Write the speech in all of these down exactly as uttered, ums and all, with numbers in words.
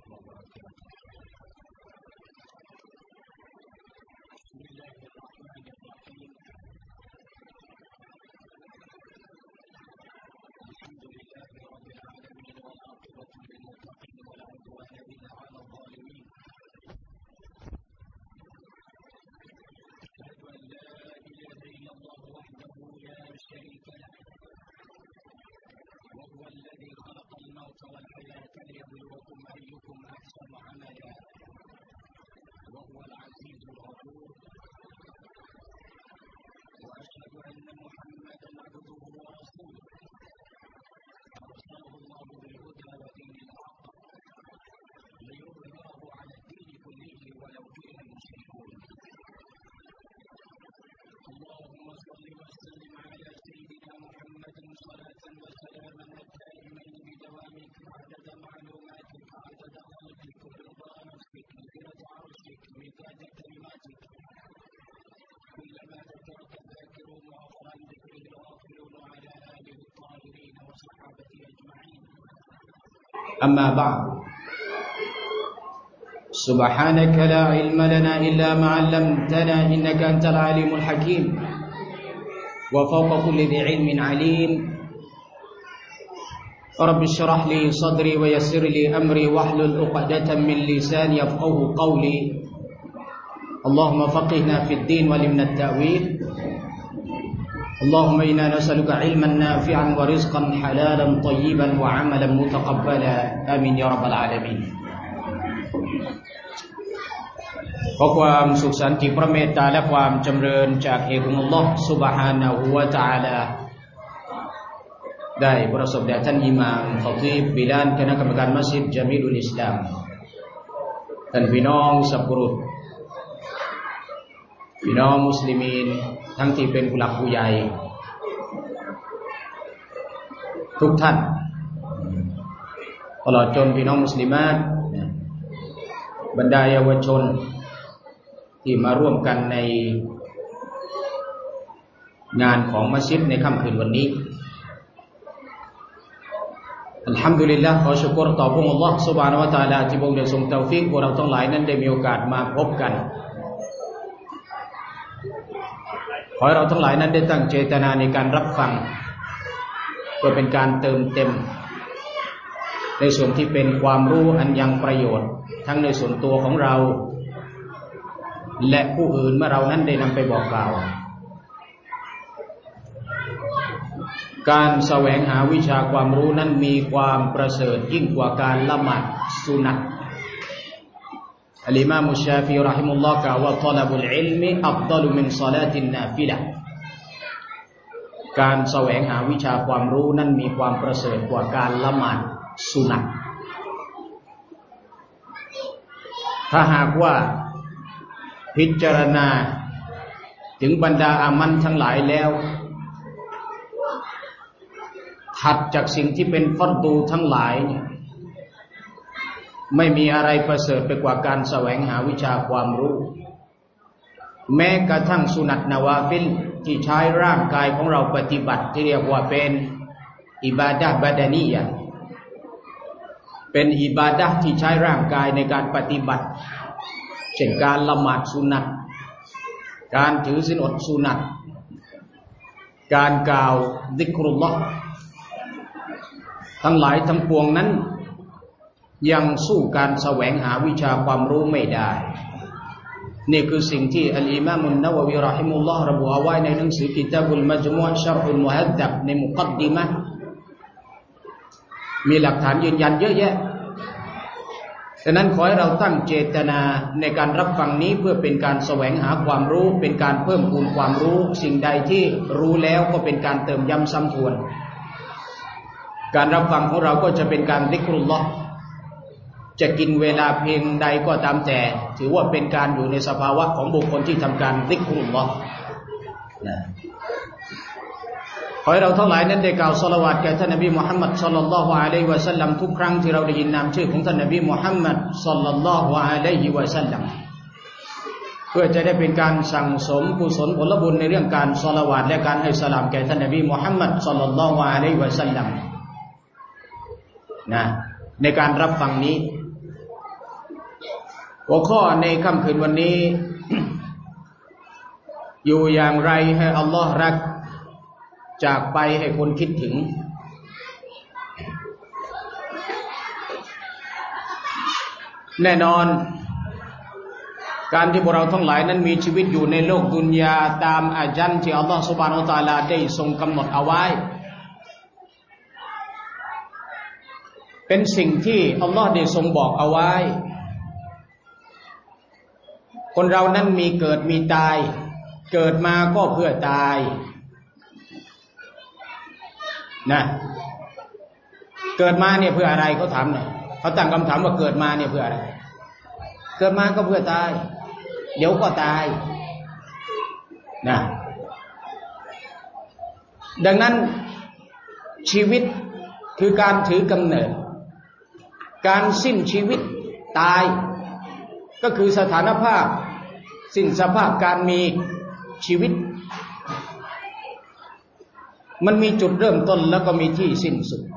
وبركاته. بسم الله الرحمن الرحيم. الحمد لله رب العالمين والعاقبة للمتقين ولا عدوان إلا على الظالمين. أشهد أن لا إله إلا الله وحده لا شريك له، وهو الذي خلق الموت والحياة ليبلوكم أيكم أحسن عملا، وهو العزيز الغفور. وأشهد أن محمدا عبده ورسوله أرسله الله بالهدى ودين الحق ليظهره على الدين كله ولو كره المشركون. اللهم صل وسلم على سيدنا محمد صلاة وسلاما دائمين بدوامك عدد معلوماتك عدد خلقك ورضا نفسك زنة عرشك مداد كلماتك. كلما ذكرك الذاكرون وغفر عن ذكره الغافلون على آله الطاهرين وصحابته أجمعين. أما بعد، سبحانك لا علم لنا إلا ما علمتنا إنك أنت العليم الحكيم. وفوق كل ذي علم عليم. رب اشرح لي صدري ويسر لي أمري واحلل عقدة من لساني يفقهوا قولي. اللهم فقهنا في الدين وعلمنا التأويل. اللهم إنا نسألك علما نافعا ورزقا حلالا طيبا وعملا متقبلا آمين يا رب العالمين. ขอความสุขสันติพระเมตตาและความจำเริญจากเอกองค์อัลเลาะห์ซุบฮานะฮูวะตะอาลาได้ประสบแด่ท่านอิหม่ามคอตีบบิลานคณะกรรมการมัสยิดญะมีอุลอิสลามท่านพี่น้องสัพพะรุษพี่น้องมุสลิมีนทั้งที่เป็นผู้หลักผู้ใหญ่ทุกท่านตลอดจนพี่น้องมุสลิมาตบรรดาเยาวชนที่มาร่วมกันในงานของมัสยิดในค่ำคืนวันนี้อัลฮัมดุลิลลาห์ขอชุกรต่อพระองค์อัลเลาะห์ซุบฮานะฮูวะตะอาลาที่พระองค์ได้ทรงเตาฟีกพวกเราทั้งหลายนั้นได้มีโอกาสมาพบกันขอให้เราทั้งหลายนั้นได้ตั้งเจตนาในการรับฟังเพื่อเป็นการเติมเต็มในส่วนที่เป็นความรู้อันยังประโยชน์ทั้งในส่วนตัวของเราและผู้อื่นเมื่อเรานั้นได้นำไปบอกกล่าวการแสวงหาวิชาความรู้นั้นมีความประเสริฐยิ่งกว่าการละหมาดสุนัตอัลอิมามชาฟิอีเราะฮิมุลลอฮ์กล่าวว่าฏอละบุลอิลมิอัฟฎอลุมินศอลาตินนาฟิละห์การแสวงหาวิชาความรู้นั้นมีความประเสริฐกว่าการละหมาดสุนัตถ้าหากว่าพิจารณาถึงบรรดาอามันทั้งหลายแล้วถัดจากสิ่งที่เป็นฟัรดูทั้งหลายเนี่ยไม่มีอะไรประเสริฐไปกว่าการแสวงหาวิชาความรู้แม้กระทั่งสุนัตนาวาฟิลที่ใช้ร่างกายของเราปฏิบัติที่เรียกว่าเป็นอิบาดะห์บะดานียะห์เป็นอิบาดะห์ที่ใช้ร่างกายในการปฏิบัติเช่นการละหมาดสุนัตการถือศีลอดสุนัตการกล่าวซิกรุลลอฮ์ทั้งหลายทั้งปวงนั้นยังสู้การแสวงหาวิชาความรู้ไม่ได้นี่คือสิ่งที่อัลอิมามอันนะวะวีเราะฮิมุลลอฮ์ระบุเอาไว้ในหนังสือกิตาบุลมัจมูอะห์ชัรหุลมุฮัดดับในมุกัดดิมะห์มีหลักฐานยืนยันเยอะแยะฉะนั้นขอให้เราตั้งเจตนาในการรับฟังนี้เพื่อเป็นการแสวงหาความรู้เป็นการเพิ่มพูนความรู้สิ่งใดที่รู้แล้วก็เป็นการเติมย้ำซ้ำทวนการรับฟังของเราก็จะเป็นการซิกรุลลอฮ์จะกินเวลาเพียงใดก็ตามแต่ถือว่าเป็นการอยู่ในสภาวะของบุคคลที่ทำการซิกรุลลอฮ์นะขอให้เราทั้งหลายนั้นได้กล่าวศอลาวาตแก่ท่านนบีมุฮัมมัดศ็อลลัลลอฮุอะลัยฮิวะซัลลัมทุกครั้งที่เราได้ยินนามชื่อของท่านนบีมุฮัมมัดศ็อลลัลลอฮุอะลัยฮิวะซัลลัมเพื่อจะได้เป็นการสั่งสมกุศลผลบุญในเรื่องการศอลาวาตและการให้สลามแก่ท่านนบีมุฮัมมัดศ็อลลัลลอฮุอะลัยฮิวะซัลลัมนะในการรับฟังนี้หัวข้อในค่ำคืนวันนี้ อยู่อย่างไรให้อัลลอฮ์รักจากไปให้คนคิดถึงแน่นอนการที่พวกเราทั้งหลายนั้นมีชีวิตอยู่ในโลกดุนยาตามอาญันที่อัลลอฮฺซุบฮานะฮูวะตะอาลาได้ทรงกำหนดเอาไว้เป็นสิ่งที่อัลลอฮฺได้ทรงบอกเอาไว้คนเรานั้นมีเกิดมีตายเกิดมาก็เพื่อตายนะเกิดมาเนี่ยเพื่ออะไรเขาถามหน่อยเขาตั้งคำถามว่าเกิดมาเนี่ยเพื่ออะไรเกิดมาก็เพื่อตายเดี๋ยวก็ตายนะดังนั้นชีวิตคือการถือกำเนิดการสิ้นชีวิตตายก็คือสถานภาพสิ้นสภาพการมีชีวิตมันมีจุดเริ่มต้นแล้วก็มีที่สิ้นสุด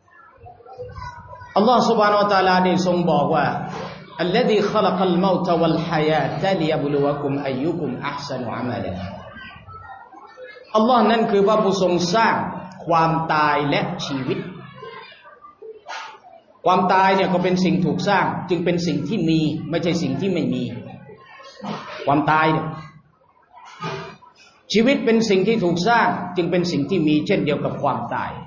อัลลอฮฺ سبحانه และ تعالى ได้ทรงบอกว่าอัลลซีขะลักัลเมาตะวัลฮายาตะลิยะบลุวะกุมอัยยุกุมอัห์ซะนุอะมะละอัลลอฮ์นั้นคือพระผู้ทรงสร้างความตายและชีวิตความตายเนี่ยก็เป็นสิ่งถูกสร้างจึงเป็นสิ่งที่มีไม่ใช่สิ่งที่ไม่มีความตายเนี่ยชีวิตเป็นสิ่งที่ถูกสร้างจึงเป็นสิ่งที่มีเช่นเดียวกับความตาย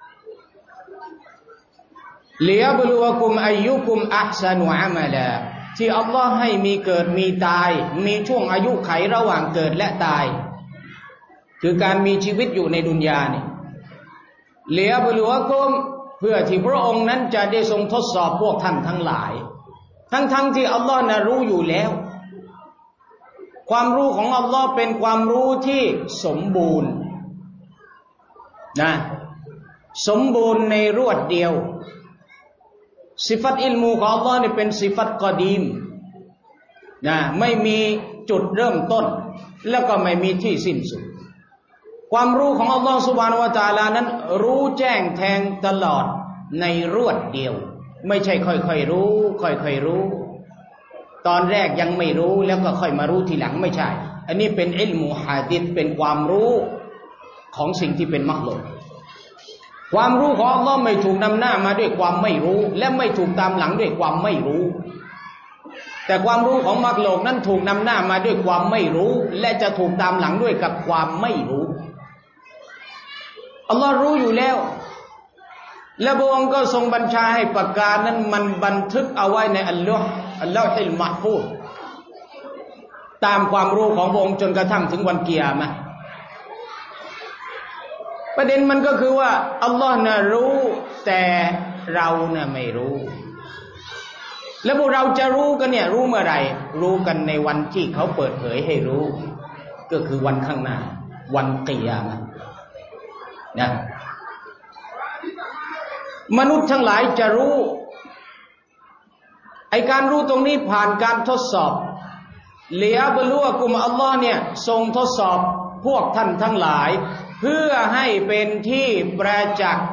ลิยะบลุวะกุมอัยยุกุมอัห์ซะนุอะมะละที่อัลลอฮ์ให้มีเกิดมีตายมีช่วงอายุไขระหว่างเกิดและตายคือการมีชีวิตอยู่ในดุนยาเนี่ยลิยะบลุวะกุมเพื่อที่พระองค์นั้นจะได้ทรงทดสอบพวกท่านทั้งหลายทั้งๆ ท, ที่อัลลอฮ์น่ะรู้อยู่แล้วความรู้ของอัลลอฮ์เป็นความรู้ที่สมบูรณ์นะสมบูรณ์ในรวดเดียวสิฟัตอิลมูของอัลลอฮ์นี่เป็นสิฟัตกอดีมนะไม่มีจุดเริ่มต้นแล้วก็ไม่มีที่สิ้นสุดความรู้ของอัลลอฮ์ซุบฮานะฮูวะตะอาลานั้นรู้แจ้งแทงตลอดในรวดเดียวไม่ใช่ค่อยๆรู้ค่อยๆรู้ตอนแรกยังไม่รู้แล้วก็ค่อยมารู้ทีหลังไม่ใช่อันนี้เป็นอิลมุฮะดิษเป็นความรู้ของสิ่งที่เป็นมักลุกความรู้ของอัลลอฮ์ไม่ถูกนำหน้ามาด้วยความไม่รู้และไม่ถูกตามหลังด้วยความไม่รู้แต่ความรู้ของมักลุกนั้นถูกนำหน้ามาด้วยความไม่รู้และจะถูกตามหลังด้วยกับความไม่รู้อัลลอฮ์รู้อยู่แล้วและพระองค์ก็ทรงบัญชาให้ปากกานั้นมันบันทึกเอาไว้ในอัลลอฮ์อัลลอฮิลมะห์ฟูซตามความรู้ของพระองค์จนกระทั่งถึงวันกิยามะห์ประเด็นมันก็คือว่าอัลลอฮ์น่ะรู้แต่เราน่ะไม่รู้แล้วพวกเราจะรู้กันเนี่ยรู้เมื่อไหร่รู้กันในวันที่เขาเปิดเผยให้รู้ก็คือวันข้างหน้าวันกิยามะห์นะมนุษย์ทั้งหลายจะรู้ไอการรู้ตรงนี้ผ่านการทดสอบเลียบลัวกุมอัลลอฮ์เนี่ยทรงทดสอบพวกท่านทั้งหลายเพื่อให้เป็นที่ประจักษ์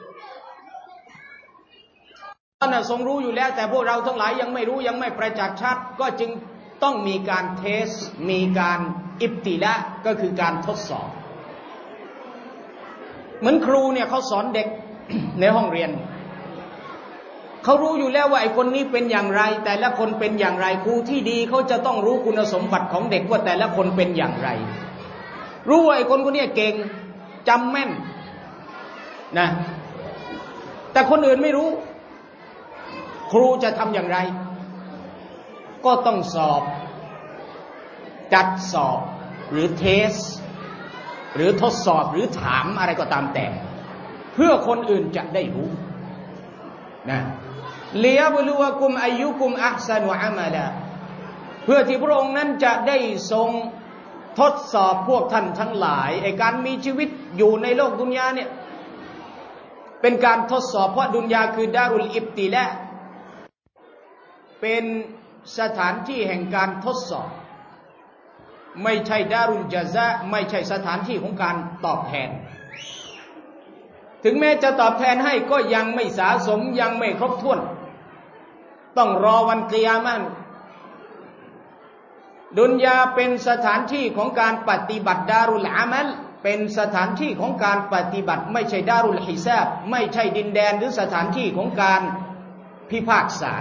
อัลลอฮ์ทรงรู้อยู่แล้วแต่พวกเราทั้งหลายยังไม่รู้ยังไม่ประจักษ์ชัดก็จึงต้องมีการเทสมีการอิบติละก็คือการทดสอบเหมือนครูเนี่ยเขาสอนเด็ก ในห้องเรียนเขารู้อยู่แล้วว่าไอ้คนนี้เป็นอย่างไรแต่ละคนเป็นอย่างไรครูที่ดีเขาจะต้องรู้คุณสมบัติของเด็กว่าแต่ละคนเป็นอย่างไรรู้ว่าไอ้คนคนนี้เก่งจำแม่นนะแต่คนอื่นไม่รู้ครูจะทำอย่างไรก็ต้องสอบจัดสอบหรือเทสหรือทดสอบหรือถามอะไรก็ตามแต่เพื่อคนอื่นจะได้รู้นะลิยะบลุวะกุมอัยยุกุมอัห์ซะนุอะมะละเพื่อที่พระองค์นั้นจะได้ทรงทดสอบพวกท่านทั้งหลายไอ้การมีชีวิตอยู่ในโลกดุนยาเนี่ยเป็นการทดสอบเพราะดุนยาคือดารุลอิบติละเป็นสถานที่แห่งการทดสอบไม่ใช่ดารุลญะซาไม่ใช่สถานที่ของการตอบแทนถึงแม้จะตอบแทนให้ก็ยังไม่สะสมยังไม่ครบถ้วนต้องรอวันกิยามะห์ดุนยาเป็นสถานที่ของการปฏิบัติดารุลอามัลเป็นสถานที่ของการปฏิบัติไม่ใช่ดารุลฮิซาบไม่ใช่ดินแดนหรือสถานที่ของการพิพากษา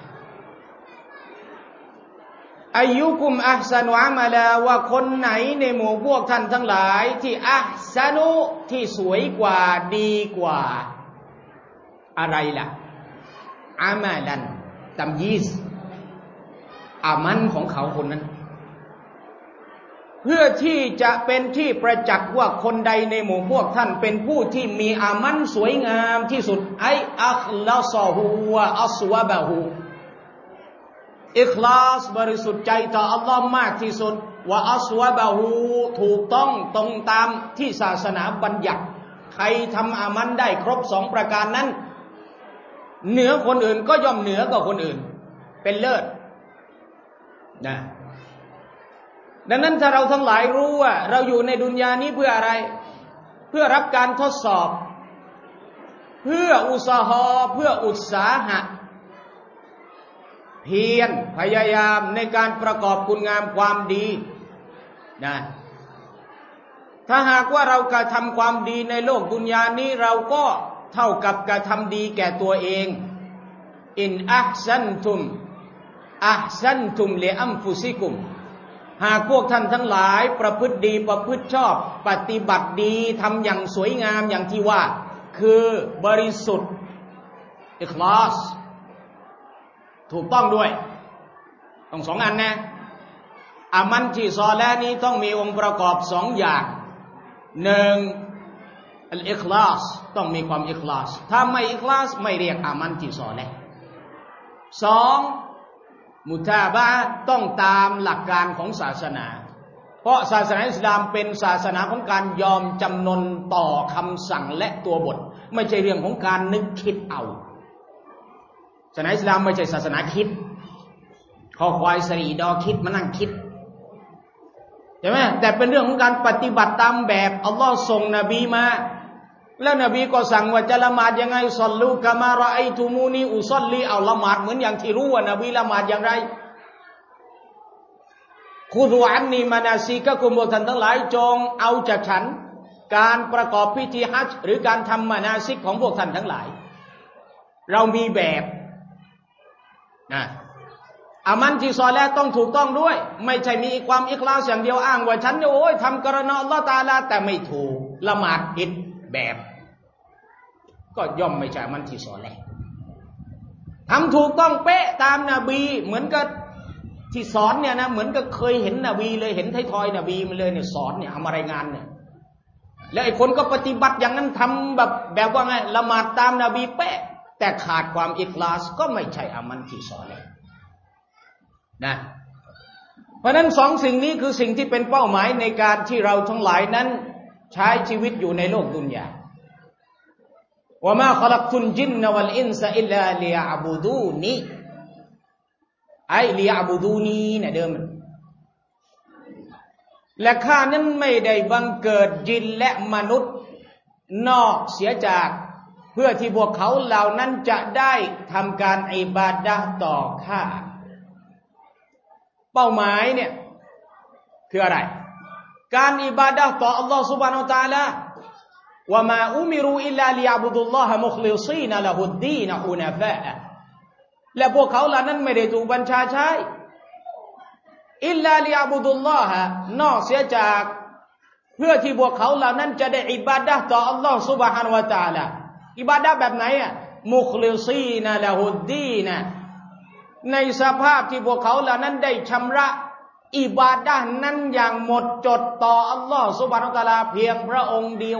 อายุกุมอัพซันุอามาลาว่าคนไหนในหมู่พวกท่านทั้งหลายที่อัพซันุที่สวยกว่าดีกว่าอะไรล่ะอามาลันตัมยีซอามันของเขาคนนั้นเพื่อที่จะเป็นที่ประจักษ์ว่าคนใดในหมู่พวกท่านเป็นผู้ที่มีอามันสวยงามที่สุดไออัคลาซอฮูวะอัศวะบะฮูอิคลาสบริสุทธิ์ใจต่ออัลลอฮ์มากที่สุดว่าอัศวะบะฮูถูกต้องตรงตามที่ศาสนาบัญญัติใครทำอามันได้ครบสองประการนั้นเหนือคนอื่นก็ย่อมเหนือกว่าคนอื่นเป็นเลิศนะดังนั้นถ้าเราทั้งหลายรู้ว่าเราอยู่ในดุนยานี้เพื่ออะไรเพื่อรับการทดสอบเพื่ออุตสาหะเพื่ออุตสาหะเพียรพยายามในการประกอบคุณงามความดีนะถ้าหากว่าเรากระทำความดีในโลกดุนยานี้เราก็เท่ากับกระทำดีแก่ตัวเองอินอัพซันตุมอัพซันตุมลิอัมฟุซิกุมหากพวกท่านทั้งหลายประพฤติดีประพฤติชอบปฏิบัติดีทำอย่างสวยงามอย่างที่ว่าคือบริสุทธิ์อิคลาสถูกต้องด้วยต้องสองอันนะอามันที่ซอและนี้ต้องมีองค์ประกอบสองอย่างหนึ่งอัลอิคลาสต้องมีความอิคลาสถ้าไม่อิคลาสไม่เรียกอามันที่ซอและสองมุทาบะต้องตามหลักการของศาสนาเพราะศาสนาอิสลามเป็นศาสนาของการยอมจำนนต่อคำสั่งและตัวบทไม่ใช่เรื่องของการนึกคิดเอาศาสนาอิสลามไม่ใช่ศาสนาคิดคอควายสรีดอคิดมานั่งคิดใช่ไหมแต่เป็นเรื่องของการปฏิบัติตามแบบอัลลอฮ์ส่งนบีมาแล้วนบีก็สั่งว่าจะละหมาดยังไงศอลลูกะมารอไอตุมูนีอุศอลลีเอาละหมาดเหมือนอย่างที่รู้ว่านบีละหมาดอย่างไรคุดูอันนีมานาซิกะกุมท่านทั้งหลายจงเอาจากฉันการประกอบพิธีฮัจญ์หรือการทำมานาซิกของพวกท่านทั้งหลายเรามีแบบนะอามันที่ซอและต้องถูกต้องด้วยไม่ใช่มีความอิคลาสอย่างเดียวอ้างว่าฉันโอ้ยทำกรณะอัลเลาะห์ตะอาลาแต่ไม่ถูกละหมาดผิดแบบก็ย่อมไม่ใช่อามันที่ซอและทำถูกต้องเป๊ะตามนบีเหมือนกับที่สอนเนี่ยนะเหมือนกับเคยเห็นนบีเลยเห็นไททอยนบีมันเลยเนี่ยสอนเนี่ยเอามารายงานเนี่ยแล้วไอ้คนก็ปฏิบัติอย่างนั้นทำแบบแบบว่าไงละหมาดตามนบีเป๊ะแต่ขาดความอิคลาสก็ไม่ใช่อามันที่ซอและนะเพราะนั้นสองสิ่งนี้คือสิ่งที่เป็นเป้าหมายในการที่เราทั้งหลายนั้นใช้ชีวิตอยู่ในโลกดุนยาวะมาคอลักตุลจินนะวัลอินซะอิลลาลิยะอ์บุดูนีไอลิยะอ์บุดูนีนะเดิมและข้านั้นไม่ได้บังเกิดจินและมนุษย์นอกเสียจากเพื่อที่พวกเขาเหล่านั้นจะได้ทำการอิบาดะห์ต่อข้าเป้าหมายเนี่ยคืออะไรการอิบาดะห์ต่ออัลลอฮฺ سبحانه และ تعالى วะมาอุมิรูอิลลาลิยะบุดุลลอฮะมุคลิซีนละฮุดดีนฮุนาฟะและพวกเขาเหล่านั้นไม่ได้ถูกบัญชาใช้อิลลาลิยะบุดุลลอฮะนอกเสียจากเพื่อที่พวกเขาเหล่านั้นจะได้อิบาดะห์ต่ออัลลอฮฺ سبحانه และ تعالى อิบาดะห์แบบไหนอ่ะมุคลิซีนละฮุดดีนในสภาพที่พวกเขาเหล่านั้นได้ชำระอิบาดะห์นั้นอย่างหมดจดต่ออัลลอฮฺซุบฮานะฮูวะตะอาลาเพียงพระองค์เดียว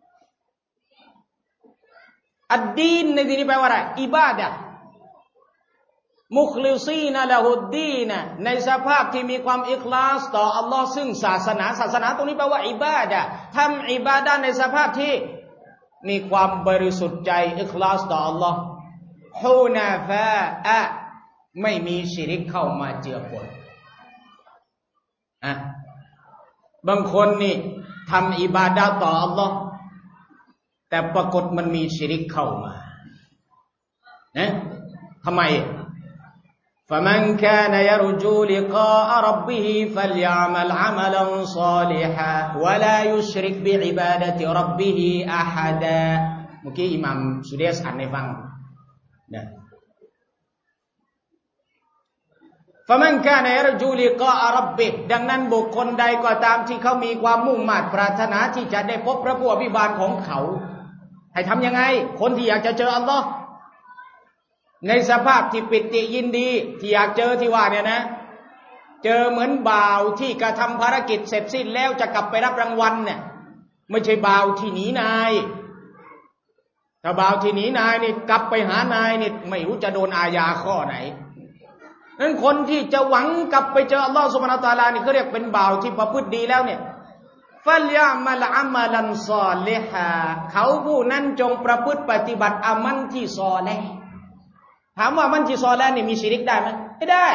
อัดดีนในที่นี้แปลว่าอะไรอิบาดะห์มุคลิซีนละฮุดดีนในสภาพที่มีความอิคลาสต่ออัลลอฮฺซึ่งศาสนาศาสนาตรงนี้แปลว่าอิบาดะห์ทำอิบาดะห์ในสภาพที่มีความบริสุทธิ์ใจอิคลาสต่ออัลลอฮฺฮุนาฟะอะไม่มีชิริกเข้ามาเจือปนอ่ะบางคนนี่ทำอิบาดะห์ต่ออัลลอฮ์แต่ปรากฏมันมีชิริกเข้ามานะทำไม فمن كان يرجو لقاء ربه فليعمل عملا صالحا ولا يشرك بعبادة ربه أحدا เมื่อกี้อิหม่ามสุเดสอ่านให้ฟังนะفمن كان يرجو لقاء ربه ดังนั้นบุคคลใดก็ตามที่เขามีความมุ่งมั่นปรารถนาที่จะได้พบพระผู้อภิบาลของเขาให้ทำยังไงคนที่อยากจะเจออัลลอฮ์ในสภาพที่ปิติยินดีที่อยากเจอที่ว่าเนี่ยนะเจอเหมือนบ่าวที่กระทำภารกิจเสร็จสิ้นแล้วจะกลับไปรับรางวัลเนี่ยไม่ใช่บ่าวที่หนีนายถ้าบ่าวที่หนีนายนี่กลับไปหานายนี่ไม่รู้จะโดนอาญาข้อไหนนั้นคนที่จะหวังกลับไปเจออัลลอฮฺซุบฮานะฮูวะตะอาลานี่เขาเรียกเป็นบ่าวที่ประพฤติดีแล้วเนี่ยฟัลยะมัลอะมัลันศอลิฮะเขาผู้นั้นจงประพฤติปฏิบัติอามันที่ศอลิฮ์ถามว่ามันที่ซอแล้วนี่มีชิริกได้ไหมไม่ได้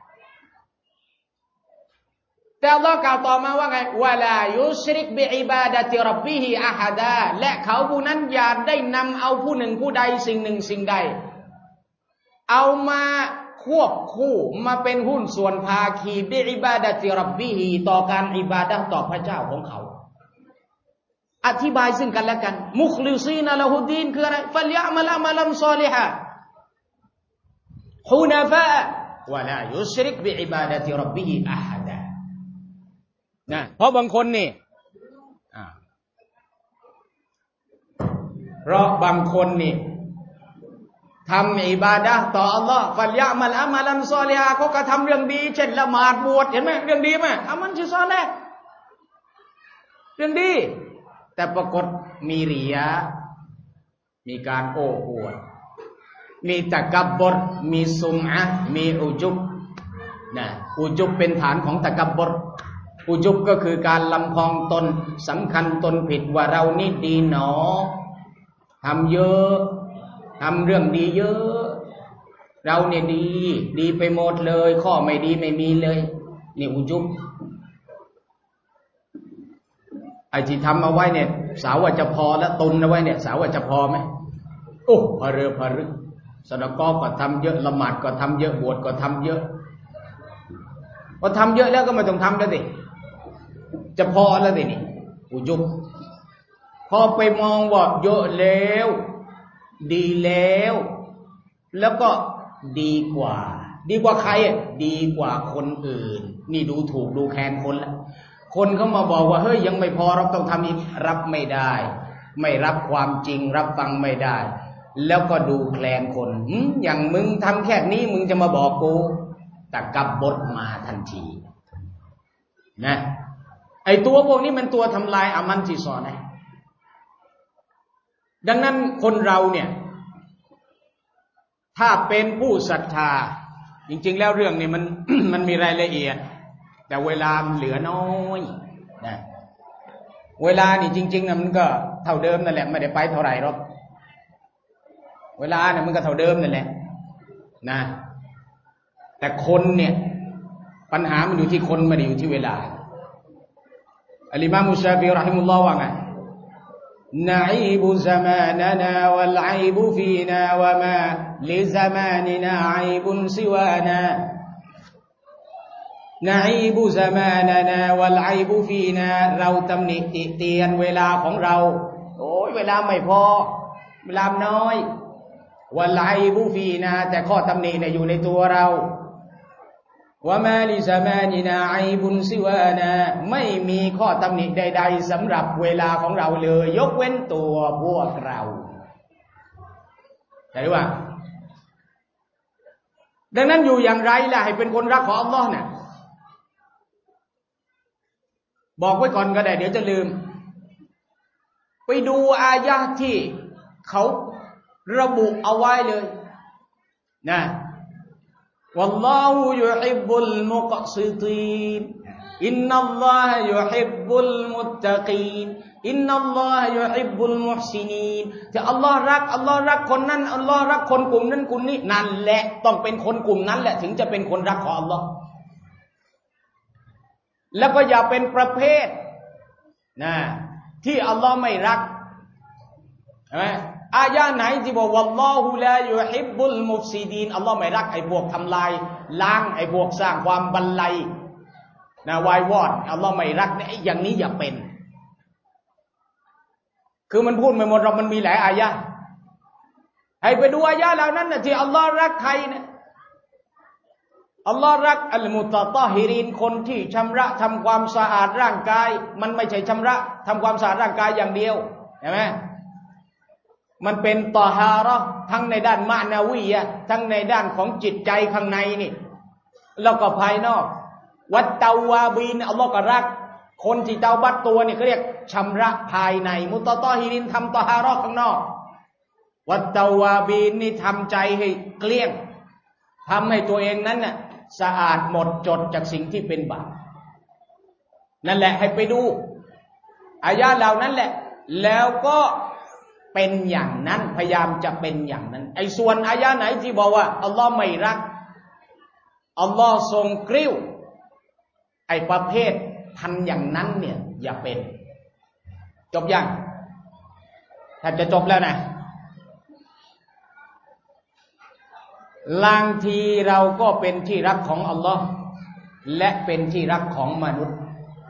แต่อัลลอฮ์กล่าวต่อมาว่าไงวะลายุชริกบิอิบาดะติร็อบบิฮิอะฮัดาและเขาผู้นั้นอย่าได้นำเอาผู้หนึ่งผู้ใดสิ่งหนึ่งสิ่งใดเอามาควบคู่มาเป็นหุ้นส่วนภาคีบิอิบาดะติร็อบบิฮิต่อการอิบาดะห์ต่อพระเจ้าของเขาอธิบายซึ่งกันและกันมุคลิซีนละฮุดีนคืออะไรฟัลยะมัลอะมัลันศอลิฮะฮุนาฟะวะลายุชริกบิอิบาดะติร็อบบิฮิอะฮัดานะเพราะบางคนนี่เพราะบางคนนี่ทำอิบาดะห์ต่ออัลลอฮ์ฟัลยะมัลอะมัลันศอลิฮะเขาก็ทำเรื่องดีเช่นละหมาดบวชเห็นไหมเรื่องดีไหมอามันที่ศอลิฮ์เรื่องดีแต่ปรากฏมีริยะมีการโอ้อวดมีตะกับบรมีซุมอะห์มีอุจุบนะอุจุบเป็นฐานของตะกับบรอุจุบก็คือการลำพองตนสำคัญตนผิดว่าเรานี่ดีหนอทำเยอะทำเรื่องดีเยอะเราเนี่ยดีดีไปหมดเลยข้อไม่ดีไม่มีเลยนี่อุจุบไอ้ที่ทำเอาไว้เนี่ยสาวว่าจะพอแล้วตุนเอาไว้เนี่ยสาวว่าจะพอไหมโอ้พะเรือพะรึกซะดะกอก็ทำเยอะละหมาดก็ทำเยอะบวชก็ทำเยอะพอทำเยอะแล้วก็ไม่ต้องทำแล้วสิจะพอแล้วสินี่อุจุบพอไปมองว่าเยอะแล้วดีแล้วแล้วก็ดีกว่าดีกว่าใครอ่ะดีกว่าคนอื่นนี่ดูถูกดูแคลนคนละคนเขามาบอกว่าเฮ้ยยังไม่พอเราต้องทำอีกรับไม่ได้ไม่รับความจริงรับฟังไม่ได้แล้วก็ดูแคลนคนอย่างมึงทำแค่นี้มึงจะมาบอกกูตะกับบดมาทันทีนะไอตัวพวกนี้มันตัวทำลายอามันที่ซอลิฮ์ดังนั้นคนเราเนี่ยถ้าเป็นผู้ศรัทธาจริงๆแล้วเรื่องนี้มัน มันมีรายละเอียดแต่เวลามันเหลือน้อยนะเวลานี่จริงๆนะมันก็เท่าเดิมนั่นแหละไม่ได้ไปเท่าไหร่หรอกเวลาเนี่ยมันก็เท่าเดิมนั่นแหละนะแต่คนเนี่ยปัญหามันอยู่ที่คนไม่ได้อยู่ที่เวลาอัลอิมามชาฟิอีเราะฮิมุลลอฮ์ว่าไงนะอีบุซะมานะนาวัลอีบุฟีนาwa maลิซะมานินาอีบุนซิวานานะอีบุซะมานะนาวัลอีบุฟีนาเราตำหนิติเตียนเวลาของเราโอ้ยเวลาไม่พอเวลาน้อยวัลอีบุฟีนาแต่ข้อตำหนิเนี่ยอยู่ในตัวเราว่ามาลิซะมานินาอีบุนซิวานาไม่มีข้อตำหนิใดๆสำหรับเวลาของเราเลยยกเว้นตัวพวกเราใช่ป่ะดังนั้นอยู่อย่างไรล่ะให้เป็นคนรักของอัลลอฮ์เนี่ยบอกไว้ก่อนก็ได้เดี๋ยวจะลืมไปดูอายะห์ที่เขาระบุเอาไว้เลยนะوالله يحب المقسطين إن الله يحب المتقين إن الله يحب المحسنين ที่อัลลอฮ์รักอัลลอฮ์รักคนนั้นอัลลอฮ์รักคนกลุ่มนั้นกลุ่มนี้นั่นแหละต้องเป็นคนกลุ่มนั้นแหละถึงจะเป็นคนรักของอัลลอฮ์แล้วก็อย่าเป็นประเภทนะที่อัลลอฮ์ไม่รักใช่ไหมอายะไหนที่บอกวัลลอฮุลายุฮิบบุลมุฟซิดีนอัลลอฮ์ไม่รักไอ้พวกทำลายล้างไอ้พวกสร้างความบันไลนะวายวอดอัลลอฮ์ไม่รักไอ้อย่างนี้อย่าเป็นคือมันพูดไม่หมดเรามันมีหลายอายะให้ไปดูอายะเหล่านั้นนะที่อัลลอฮ์รักใครนะอัลลอฮ์รักอัลมุตตะฮิรินคนที่ชำระทำความสะอาดร่างกายมันไม่ใช่ชำระทำความสะอาดร่างกายอย่างเดียวใช่ไหมมันเป็นตอฮาเราะห์ทั้งในด้านมะนาวียะห์ทั้งในด้านของจิตใจข้างในนี่แล้วก็ภายนอกวัตตาวาบีนอัลลอฮ์ก็รักคนที่เตาบัตตัวนี่เขาเรียกชำระภายในมุตตะฮิรินทำตอฮาเราะห์ข้างนอกวัตตาวาบีนนี่ทำใจให้เกลี้ยงทำให้ตัวเองนั้นน่ะสะอาดหมดจดจากสิ่งที่เป็นบาปนั่นแหละให้ไปดูอายะเหล่านั้นแหละแล้วก็เป็นอย่างนั้นพยายามจะเป็นอย่างนั้นไอ้ส่วนอายะไหนที่บอกว่าอัลลอฮ์ไม่รักอัลลอฮ์ทรงกริ้วไอ้ประเภททันอย่างนั้นเนี่ยอย่าเป็นจบยังถ้าจะจบแล้วนะบางทีเราก็เป็นที่รักของอัลลอฮ์และเป็นที่รักของมนุษย์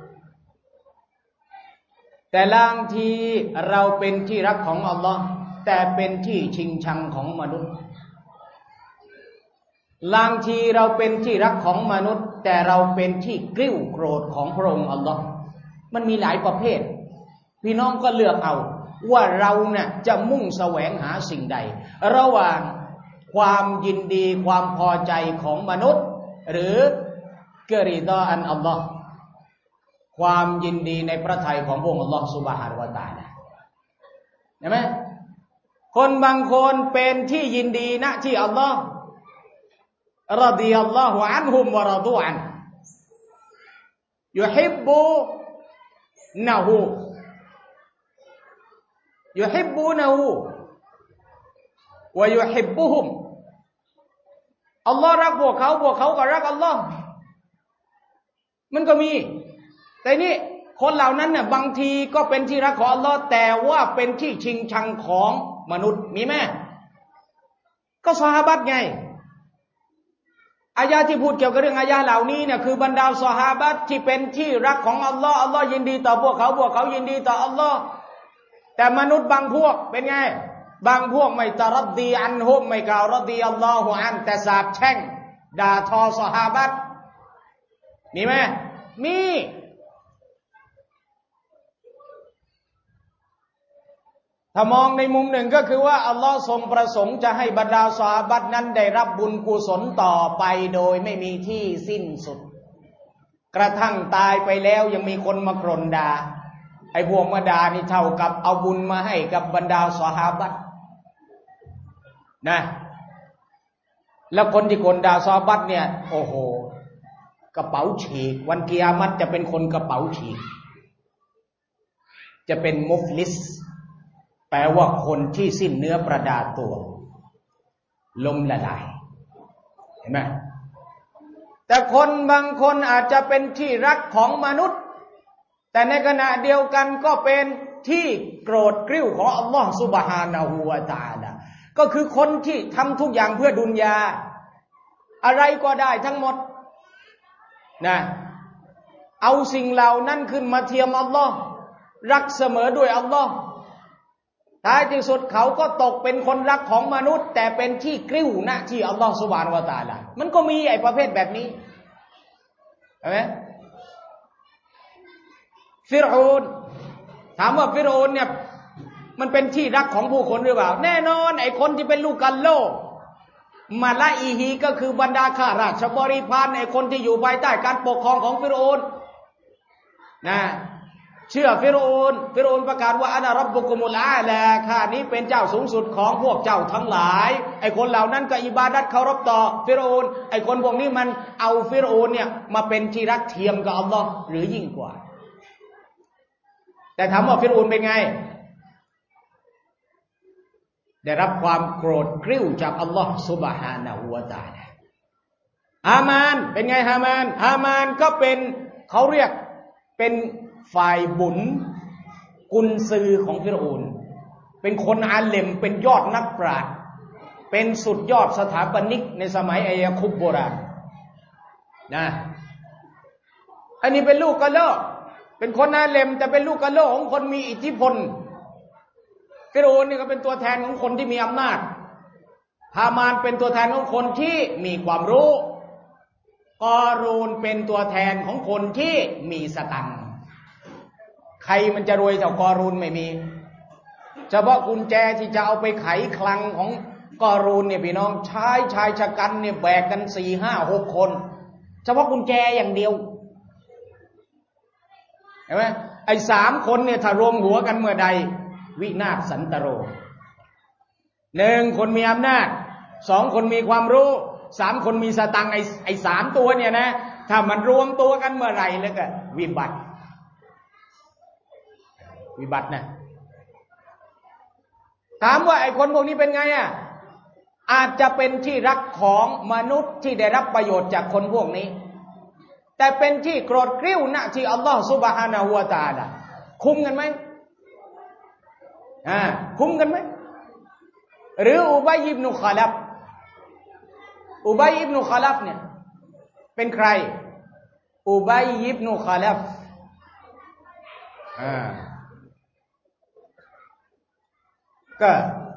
แต่บางทีเราเป็นที่รักของอัลลอฮ์แต่เป็นที่ชิงชังของมนุษย์บางทีเราเป็นที่รักของมนุษย์แต่เราเป็นที่กริ้วโกรธของพระองค์อัลลอฮ์มันมีหลายประเภทพี่น้องก็เลือกเอาว่าเราเนี่ยจะมุ่งแสวงหาสิ่งใดระหว่างความยินดีความพอใจของมนุษย์หรือกริดาอันอัลลอฮ์ความยินดีในพระทัยของพระองค์อัลลอฮ์ซุบฮานะฮูวะตะอาลาเห็นไหมคนบางคนเป็นที่ยินดีณที่อัลลอฮ์รฎิยัลลอฮุอันฮุมวะรฎูอันยุฮิบบูนะฮูยุฮิบบูนะฮูวะยุฮิบบุฮุมอัลลอฮ์รักพวกเขาพวกเขาก็รักอัลลอฮ์มันก็มีแต่นี่คนเหล่านั้นเนี่ยบางทีก็เป็นที่รักของอัลลอฮ์แต่ว่าเป็นที่ชิงชังของมนุษย์มีไหมก็ซอฮาบะห์ไงอายะที่พูดเกี่ยวกับเรื่องอายะเหล่านี้เนี่ยคือบรรดาซอฮาบะห์ที่เป็นที่รักของอัลลอฮ์อัลลอฮ์ยินดีต่อพวกเขาพวกเขายินดีต่ออัลลอฮ์แต่มนุษย์บางพวกเป็นไงบางพวกไม่ตะรัดดีอันฮุมไม่กล่าวรฎิยัลลอฮุอันแต่สาปแช่งด่าทอซอฮาบะห์มีไหมมีถ้ามองในมุมหนึ่งก็คือว่าอัลลอฮ์ทรงประสงค์จะให้บรรดาซอฮาบะห์นั้นได้รับบุญกุศลต่อไปโดยไม่มีที่สิ้นสุดกระทั่งตายไปแล้วยังมีคนมากร่นด่าไอ้พวกมาด่านี่เท่ากับเอาบุญมาให้กับบรรดาซอฮาบะห์นะแล้วคนที่คนด่าซอฮาบะห์เนี่ยโอ้โหกระเป๋าฉีกวันกิยามะฮ์จะเป็นคนกระเป๋าฉีกจะเป็นมุฟลิสแปลว่าคนที่สิ้นเนื้อประดาตัวล้มละลายเห็นไหมแต่คนบางคนอาจจะเป็นที่รักของมนุษย์แต่ในขณะเดียวกันก็เป็นที่โกรธกริ้วของอัลลอฮฺซุบฮานะฮูวะตะอาลาก็คือคนที่ทำทุกอย่างเพื่อดุนยาอะไรก็ได้ทั้งหมดนะเอาสิ่งเหล่านั้นขึ้นมาเทียมอัลลอฮ์รักเสมอด้วยอัลลอฮ์ท้ายที่สุดเขาก็ตกเป็นคนรักของมนุษย์แต่เป็นที่กริ้วณที่อัลลอฮ์ซุบฮานะฮูวะตะอาลามันก็มีไอ้ประเภทแบบนี้เห็นไหมฟิรเอานถามว่าฟิรเอานเนี่ยมันเป็นที่รักของผู้คนหรือเปล่าแน่นอนไอ้คนที่เป็นลูกกันโลกมาลาอีฮีก็คือบรรดาข้าราชบริพารไอ้คนที่อยู่ภายใต้การปกครองของฟิรเอานนะเชื่อฟิรเอานฟิรเอานประกาศว่าอะนะร็อบบุกุมุลอาลาข้านี้เป็นเจ้าสูงสุดของพวกเจ้าทั้งหลายไอ้คนเหล่านั้นก็อิบาดัตเคารพต่อฟิรเอานไอ้คนพวกนี้มันเอาฟิรเอานเนี่ยมาเป็นที่รักเทียมกับอัลลอฮ์หรือยิ่งกว่าแต่ถามว่าฟิรเอานเป็นไงได้รับความโกรธกริ้วจากอัลลอฮ์ซุบฮานะฮูวะตะอาลาฮามานเป็นไงฮามานฮามานก็เป็นเขาเรียกเป็นฝ่ายบุญกุนซือของฟิรเอานเป็นคนอาเลมเป็นยอดนักปราชญ์เป็นสุดยอดสถาปนิกในสมัยอายะคุบโบราณนะอันนี้เป็นลูกกะโลเป็นคนอาเลมแต่เป็นลูกกะโลของคนมีอิทธิพลฟิรเอาน์นี่ก็เป็นตัวแทนของคนที่มีอำนาจฮามานเป็นตัวแทนของคนที่มีความรู้กอรูนเป็นตัวแทนของคนที่มีสตังค์ใครมันจะรวยเท่ากอรูนไม่มีเฉพาะกุญแจที่จะเอาไปไขคลังของกอรูนเนี่ยพี่น้องชายชายชะกันเนี่ยแบกกันสี่ห้าหกคนเฉพาะกุญแจอย่างเดียวเห็นไหมไอ้สามคนเนี่ยถ้ารวมหัวกันเมื่อใดวินาศสันตโรหนึ่งคนมีอำนาจสองคนมีความรู้สามคนมีสตังค์ไอ้ไอ้สามตัวเนี่ยนะถ้ามันรวมตัวกันเมื่อไหร่แล้วก็วิบัติวิบัตินะถามว่าไอ้คนพวกนี้เป็นไงอ่ะอาจจะเป็นที่รักของมนุษย์ที่ได้รับประโยชน์จากคนพวกนี้แต่เป็นที่โกรธกริ้วณที่อัลลอฮฺซุบฮานะฮูวะตะอาลาคุมกันไหมอ่าคุมกันไหมหรืออุบัยอิบนุคอลับอุบัยอิบนุคอลับเนี่ยเป็นใครอุบัยอิบนุคอลับอ่าก็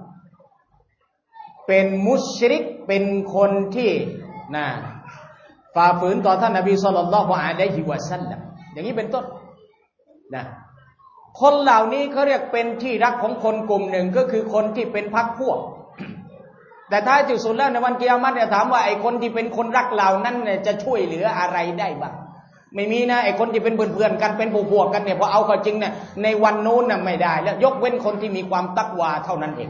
เป็นมุชริกเป็นคนที่นะฝ่าฝืนต่อท่านนบีศ็อลลัลลอฮุอะลัยฮิวะซัลลัมอย่างนี้เป็นต้นนะคนเหล่านี้เขาเรียกเป็นที่รักของคนกลุ่มหนึ่งก็คือคนที่เป็นพรรคพวกแต่ท้ายที่สุดแล้วในวันกิยามะฮ์เนี่ยถามว่าไอ้คนที่เป็นคนรักเหล่านั้นเนี่ยจะช่วยเหลืออะไรได้บ้างไม่มีนะไอ้คนที่เป็นเพื่อนๆกันเป็นพวกๆกันเนี่ยพอเอาเข้าจริงเนี่ยในวันนู้นน่ะไม่ได้แล้วยกเว้นคนที่มีความตักวาเท่านั้นเอง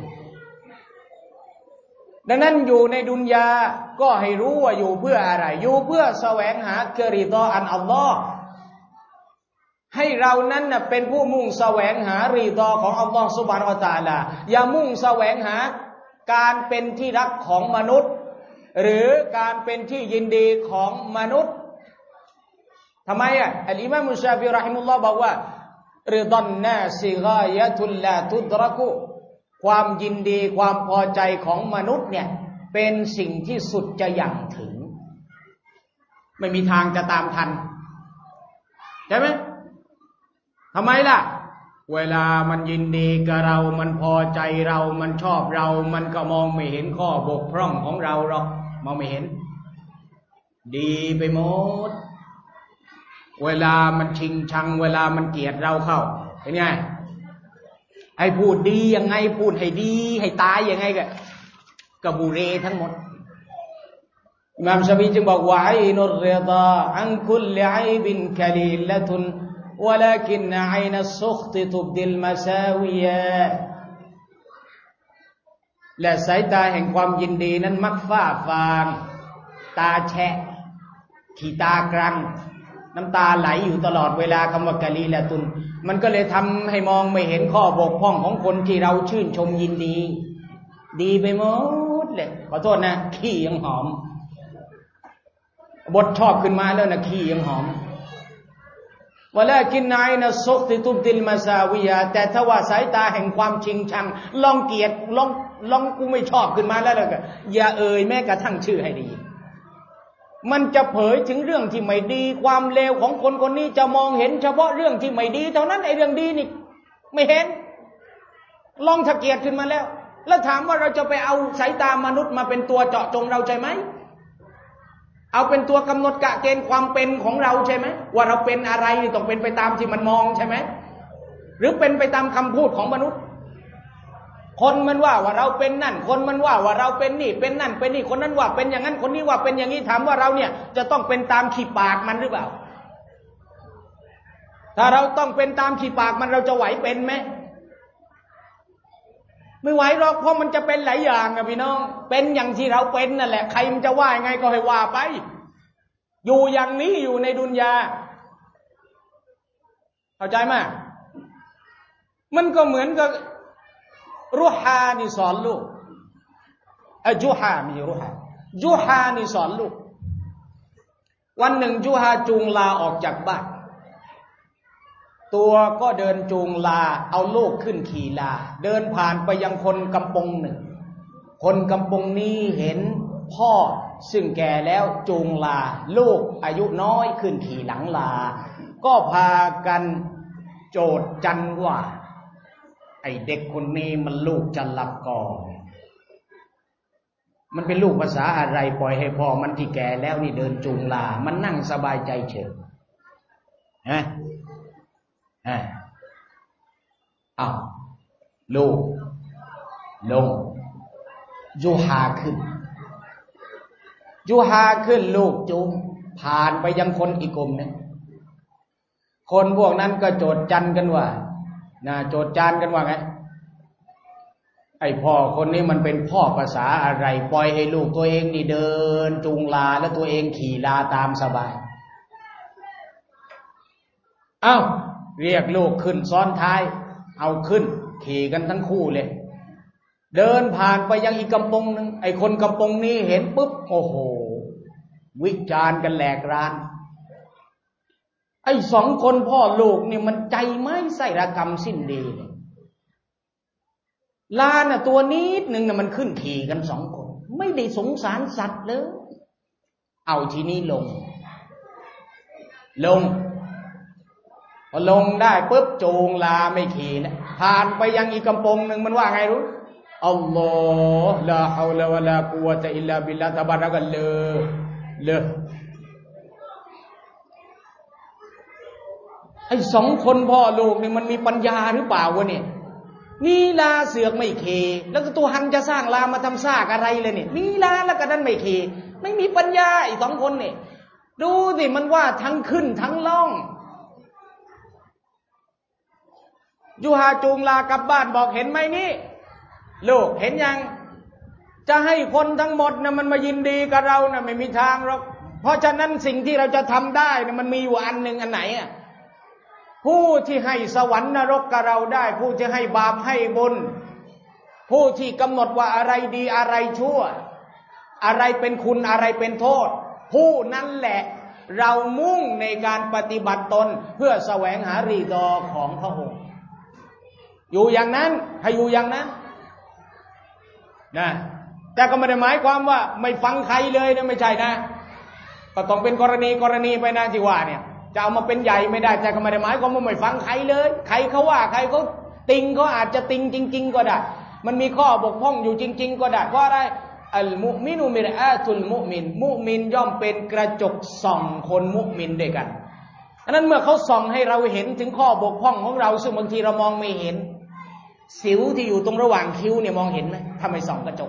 ดังนั้นอยู่ในดุนยาก็ให้รู้ว่าอยู่เพื่ออะไรอยู่เพื่อแสวงหากริฎออันอัลลอฮ์ให้เรานั้นน่ะเป็นผู้มุ่งแสวงหาริฎอของอัลลอฮ์ซุบฮานะฮูวะตะอาลาอย่ามุ่งแสวงหาการเป็นที่รักของมนุษย์หรือการเป็นที่ยินดีของมนุษย์ทำไมอ่ะอัลอิมามมุชาฟิเราะฮิมุลลอฮ์บอกว่าริฎอนนาซิฆายะตุลลาตุดรกุความยินดีความพอใจของมนุษย์เนี่ยเป็นสิ่งที่สุดจะยังถึงไม่มีทางจะตามทันใช่ไหมทำไมล่ะเวลามันยินดีกับเรามันพอใจเรามันชอบเรามันก็มองไม่เห็นข้อบกพร่องของเราหรอกมองไม่เห็นดีไปหมดเวลามันชิงชังเวลามันเกลียดเราเข้าเป็นไงให้พูดดียังไงพูดให้ดีให้ตายยังไงก็กบูเรทั้งหมดอิหม่ามชาฟีจึงบอกว่าไอนุรริฎาอันคุลไอบินคลีละตุนวะลากินไอนัสซุขติตุบดิลมะซาวิยะและสายตาแห่งความยินดีนั้นมักฝ้าฟางตาแฉะขี้ตากรังน้ำตาไหลอยู่ตลอดเวลาคำว่ากะลีละตุนมันก็เลยทำให้มองไม่เห็นข้อบกพร่องของคนที่เราชื่นชมยินดีดีไปหมดเลยขอโทษนะขี้ยังหอมบทชอบขึ้นมาแล้วนะขี้ยังหอมวะลากินไอนะซุกติตุบดิลมาซาวิยาแต่ถ้าว่าสายตาแห่งความชิงชังลองเกลียดลองลองกูไม่ชอบขึ้นมาแล้วก็อย่าเอ่ยแม้กระทั่งชื่อให้ดีมันจะเผยถึงเรื่องที่ไม่ดีความเลวของคนคนนี้จะมองเห็นเฉพาะเรื่องที่ไม่ดีเท่านั้นไอ้เรื่องดีนี่ไม่เห็นลองถ้าเกลียดขึ้นมาแล้วแล้วถามว่าเราจะไปเอาสายตามนุษย์มาเป็นตัวเจาะจงเราใช่ไหมเอาเป็นตัวกำหนดกะเกณฑ์ความเป็นของเราใช่ไหมว่าเราเป็นอะไรต้องเป็นไปตามที่มันมองใช่ไหมหรือเป็นไปตามคำพูดของมนุษย์คนมันว่าว่าเราเป็นนั่นคนมันว่าว่าเราเป็นนี่เป็นนั่นเป็นนี่คนนั้นว่าเป็นอย่างนั้นคนนี้ว่าเป็นอย่างนี้ถามว่าเราเนี่ยจะต้องเป็นตามขี้ปากมันหรือเปล่าถ้าเราต้องเป็นตามขี้ปากมันเราจะไหวเป็นไหมไม่ไหวหรอกเพราะมันจะเป็นหลายอย่างอะพี่น้องเป็นอย่างที่เราเป็นนั่นแหละใครมันจะว่ายังไงก็ให้ว่าไปอยู่อย่างนี้อยู่ในดุนยาเข้าใจไหมมันก็เหมือนกับรูฮานี่สอนลูกอะจูฮามีรูฮาจูฮานี่สอนลูกวันหนึ่งจูฮาจูงลาออกจากบ้านตัวก็เดินจูงลาเอาลูกขึ้นขี่ลาเดินผ่านไปยังคนกำปงหนึ่งคนกำปงนี้เห็นพ่อซึ่งแก่แล้วจูงลาลูกอายุน้อยขึ้นขี่หลังลาก็พากันโจษจันว่าไอ้เด็กคนนี้มันลูกจันลับก่อนมันเป็นลูกภาษาอะไรปล่อยให้พ่อมันที่แก่แล้วนี่เดินจูงลามันนั่งสบายใจเฉยฮะฮะอ้าวลูกลงยูฮาขึ้นยูฮาขึ้นลูกจูงผ่านไปยังคนอีกกลุ่มนึงคนพวกนั้นก็โจษจันกันว่านะโจษจานกันว่าไงไอ้พ่อคนนี้มันเป็นพ่อภาษาอะไรปล่อยให้ลูกตัวเองนี่เดินจูงลาแล้วตัวเองขี่ลาตามสบายเอ้าเรียกลูกขึ้นซ้อนท้ายเอาขึ้นขี่กันทั้งคู่เลยเดินผ่านไปยังอีกกำปงนึงไอ้คนกำปงนี้เห็นปุ๊บโอ้โหวิจารณ์กันแหลกรานไอ้สองคนพ่อลูกนี่มันใจไม่ใส่ระกรรมสิ้นดีเลยลาน่ะตัวนิดนึงน่ะมันขึ้นขี่กันสองคนไม่ได้สงสารสัตว์เลยเอาทีนี้ลงลงพอลงได้ปุ๊บจูงลาไม่ขี่แล้วผ่านไปยังอีกกำปงนึงมันว่าไงรู้อัลลอฮ์ลาฮาวลาวะลากุวะตะอิลลาบิลลาฮ์ตะบารักัลลอฮ์เลอไอ้สองคนพ่อลูกนี่มันมีปัญญาหรือเปล่าวะเนี่ยมีลาเสือกไม่เคแล้วก็ตัวหันจะสร้างลามาทำซากอะไรเลยเนี่ยมีลาแล้วก็ดันไม่เคไม่มีปัญญาไอ้สองคนนี่ดูสิมันว่าทั้งขึ้นทั้งล่องยูฮาจูงลากลับบ้านบอกเห็นไหมนี่ลูกเห็นยังจะให้คนทั้งหมดนะมันมายินดีกับเรานะไม่มีทางหรอกเพราะฉะนั้นสิ่งที่เราจะทำได้นะมันมีอยู่อันหนึ่งอันไหนอ่ะผู้ที่ให้สวรรค์นรกกับเราได้ผู้ที่ให้บาปให้บุญผู้ที่กำหนดว่าอะไรดีอะไรชั่วอะไรเป็นคุณอะไรเป็นโทษผู้นั้นแหละเรามุ่งในการปฏิบัติตนเพื่อแสวงหารีดอของพระองค์อยู่อย่างนั้นให้อยู่อย่างนั้นนะแต่ก็ไม่ได้หมายความว่าไม่ฟังใครเลยนะไม่ใช่นะก็ต้องเป็นกรณีกรณีไปนะที่ว่าเนี่ยจะเอามาเป็นใหญ่ไม่ได้แต่ก็ไม่ได้หมายความว่าไม่ฟังใครเลยใครเขาว่าใครเขาติงเขาอาจจะติงจริงๆก็ได้มันมีข้อบกพร่องอยู่จริงๆก็ได้เพราะอะไรอัลมุมินุมิรอาตุลมุมินมุมินย่อมเป็นกระจกส่องคนมุมินด้วยกันอันนั้นเมื่อเขาส่องให้เราเห็นถึงข้อบกพร่องของเราซึ่งบางทีเรามองไม่เห็นสิวที่อยู่ตรงระหว่างคิ้วเนี่ยมองเห็นไหมถ้าไม่ส่องกระจก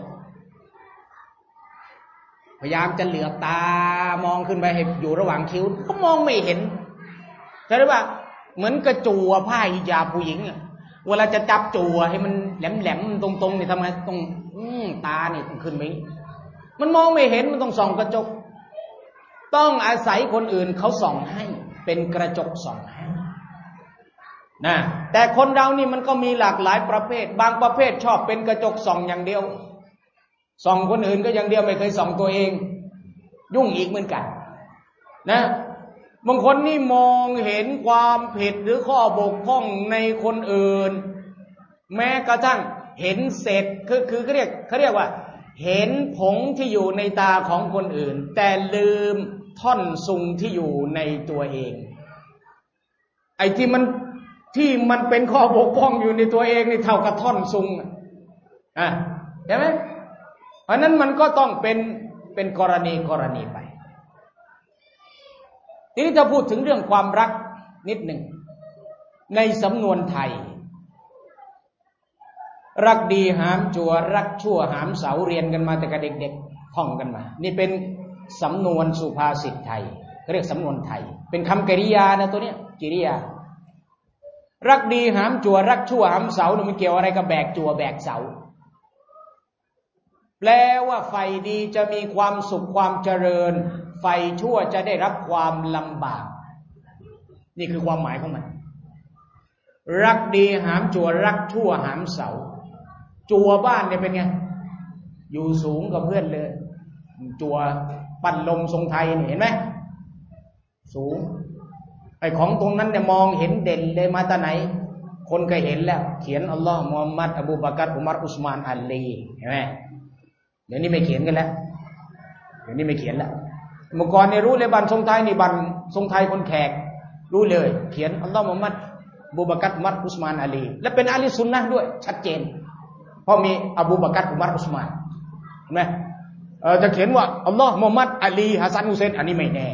พยายามจะเหลือบตามองขึ้นไปให้อยู่ระหว่างคิ้วก็มองไม่เห็นใช่หรือเปล่าเหมือนกระจัวผ้าฮิญาบผู้หญิงอ่ะเวลาจะจับจัวให้มันแหลมๆตรงๆนี่ทำไงตรงตาเนี่ยต้องขึ้นไปมันมองไม่เห็นมันต้องส่องกระจกต้องอาศัยคนอื่นเขาส่องให้เป็นกระจกส่องให้นะแต่คนเรานี่มันก็มีหลากหลายประเภทบางประเภทชอบเป็นกระจกส่องอย่างเดียวส่องคนอื่นก็อย่างเดียวไม่เคยส่องตัวเองยุ่งอีกเหมือนกันนะบางคนนี่มองเห็นความผิดหรือข้อบกพร่องในคนอื่นแม้กระทั่งเห็นเศษคือคือเขาเรียกเขาเรียกว่าเห็นผงที่อยู่ในตาของคนอื่นแต่ลืมท่อนซุงที่อยู่ในตัวเองไอ้ที่มันที่มันเป็นข้อบกพร่องอยู่ในตัวเองนี่เท่ากับท่อนซุงอ่ะใช่ไหมเพราะนั้นมันก็ต้องเป็นเป็นกรณีกรณีไปทีนี้ถ้าพูดถึงเรื่องความรักนิดหนึ่งในสำนวนไทยรักดีหามจั่วรักชั่วหามเสาเรียนกันมาแต่กับเด็กๆท่องกันมานี่เป็นสำนวนสุภาษิตไทยเขาเรียกสำนวนไทยเป็นคำกริยานะตัวเนี้ยกริยารักดีหามจั่วรักชั่วหามเสาเนี่ยมันเกี่ยวอะไรกับแบกจั่วแบกเสาแปลว่าไฟดีจะมีความสุขความเจริญไฟชั่วจะได้รับความลำบากนี่คือความหมายของมันรักดีหามจั่วรักชั่วหามเสาจั่วบ้านเนี่ยเป็นไงอยู่สูงกับเพื่อนเลยจั่วปั่นลมทรงไทยเนี่ยเห็นไหมสูงไออ้ของตรงนั้นเนี่ยมองเห็นเด่นเลยมาแต่ไหนคนก็เห็นแล้วเขียนอัลลอฮ์มุฮัมมัดอบูบักรอุมัรอุสมานอาลีเห็นไหมเดี๋ยวนี้ไม่เขียนกันแล้วเดี๋ยวนี้ไม่เขียนแล้วเมื่อก่อนเนี่ยรู้เลยบันทรงไทยนี่บันทรงไทยคนแขกรู้เลยเขียนอัลลอฮ์มุฮัมมัดอบูบักรอุมัรอุสมานอาลีและเป็นอาลีซุนนะห์ด้วยชัดเจนเพราะมีอบูบักรอุมัรอุสมานเห็นไหมเออจะเขียนว่าอัลลอฮ์มุฮัมมัดอาลีฮัสซันฮุเซนอันนี้ไม่แน่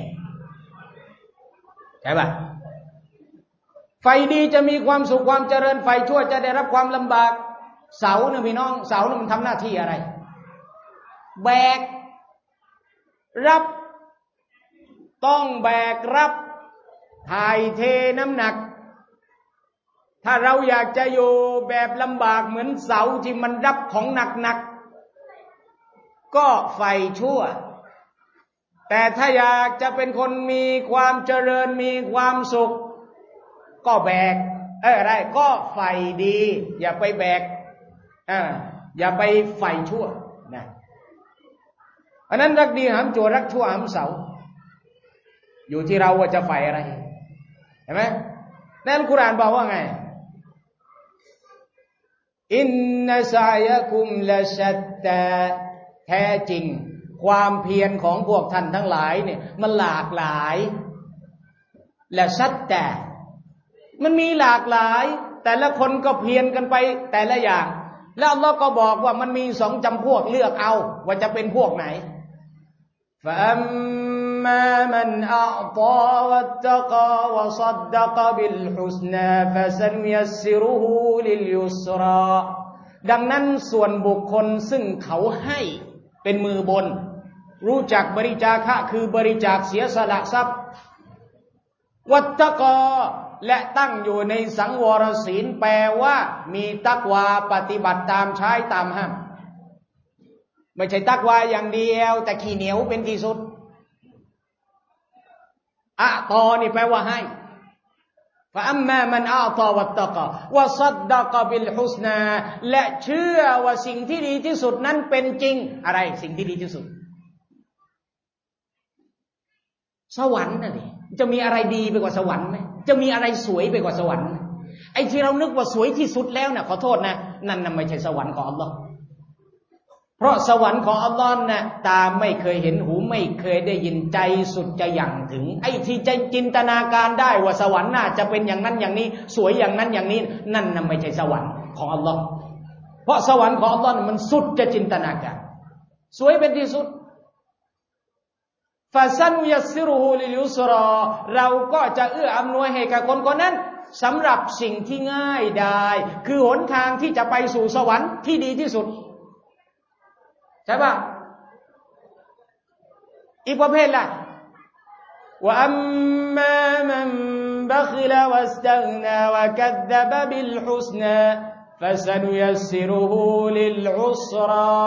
ใช่ป่ะไฟดีจะมีความสุขความเจริญไฟชั่วจะได้รับความลำบากเสาเนี่ยพี่น้องเสาเนี่ยมันทำหน้าที่อะไรแบกรับต้องแบกรับถ่ายเทน้ำหนักถ้าเราอยากจะอยู่แบบลำบากเหมือนเสาที่มันรับของหนักๆก็ไฟชั่วแต่ถ้าอยากจะเป็นคนมีความเจริญมีความสุขก็แบกเอออะไรก็ไฟดีอย่าไปแบกเอออย่าไปไฟชั่วนะอันนั้นรักดีหามจั่วรักชั่วหามเสาอยู่ที่เราว่าจะไฟอะไรเห็นไหมนั่นกุรอานบอกว่าไงอินนัสยะกุมละชัตตาแท้จริงความเพียรของพวกท่านทั้งหลายเนี่ยมันหลากหลายละชัตตามันมีหลากหลายแต่ละคนก็เพียรกันไปแต่ละอย่างแล้วอัลเลาะห์ก็บอกว่ามันมีสองจำพวกเลือกเอาว่าจะเป็นพวกไหนฟะอัมมามันอัตาวัตตะกาวัศดดะกะบิลฮุสนาฟะซันยัสซิรุฮูลิลยุสราดังนั้นส่วนบุคคลซึ่งเขาให้เป็นมือบนรู้จักบริจาคะคือบริจาคเสียสละทรัพย์วัตตะกอและตั้งอยู่ในสังวรศีลแปลว่ามีตักวาปฏิบัติตามใช้ตามห้ามไม่ใช่ตักวาอย่างเดียวแต่ขี้เหนียวเป็นที่สุดอะตอนี่แปลว่าให้ฟะอัมมามันอาตอวัตตะกอวะซัดดะกะบิลฮุสนาและเชื่อว่าสิ่งที่ดีที่สุดนั้นเป็นจริงอะไรสิ่งที่ดีที่สุดสวรรค์น่ะดิจะมีอะไรดีไปกว่าสวรรค์ไหมจะมีอะไรสวยไปกว่าสวรรค์ไหมไอ้ที่เรานึกว่าสวยที่สุดแล้วน่ะขอโทษนะนั่นน่ะไม่ใช่สวรรค์ของอัลลอฮ์เพราะสวรรค์ของอัลลอฮ์น่ะตาไม่เคยเห็นหูไม่เคยได้ยินใจสุดจะอย่างถึงไอ้ที่ใจจินตนาการได้ว่าสวรรค์น่าจะเป็นอย่างนั้นอย่างนี้สวยอย่างนั้นอย่างนี้นั่นน่ะไม่ใช่สวรรค์ของอัลลอฮ์เพราะสวรรค์ของอัลลอฮ์มันสุดจะจินตนาการสวยเป็นที่สุดฟาซันยัสซิรุฮูลิลยุสรอเราก็จะเอื้ออำนวยให้กับคนคนนั้นสำหรับสิ่งที่ง่ายได้คือหนทางที่จะไปสู่สวรรค์ที่ดีที่สุดใช่ป่ะอีกประเภทล่ะวะอัมมามันบัคิลวัสตัฆนา วะกัซซะบะบิลฮุสนาฟะซันยัสซิรุฮูลิลอุสรา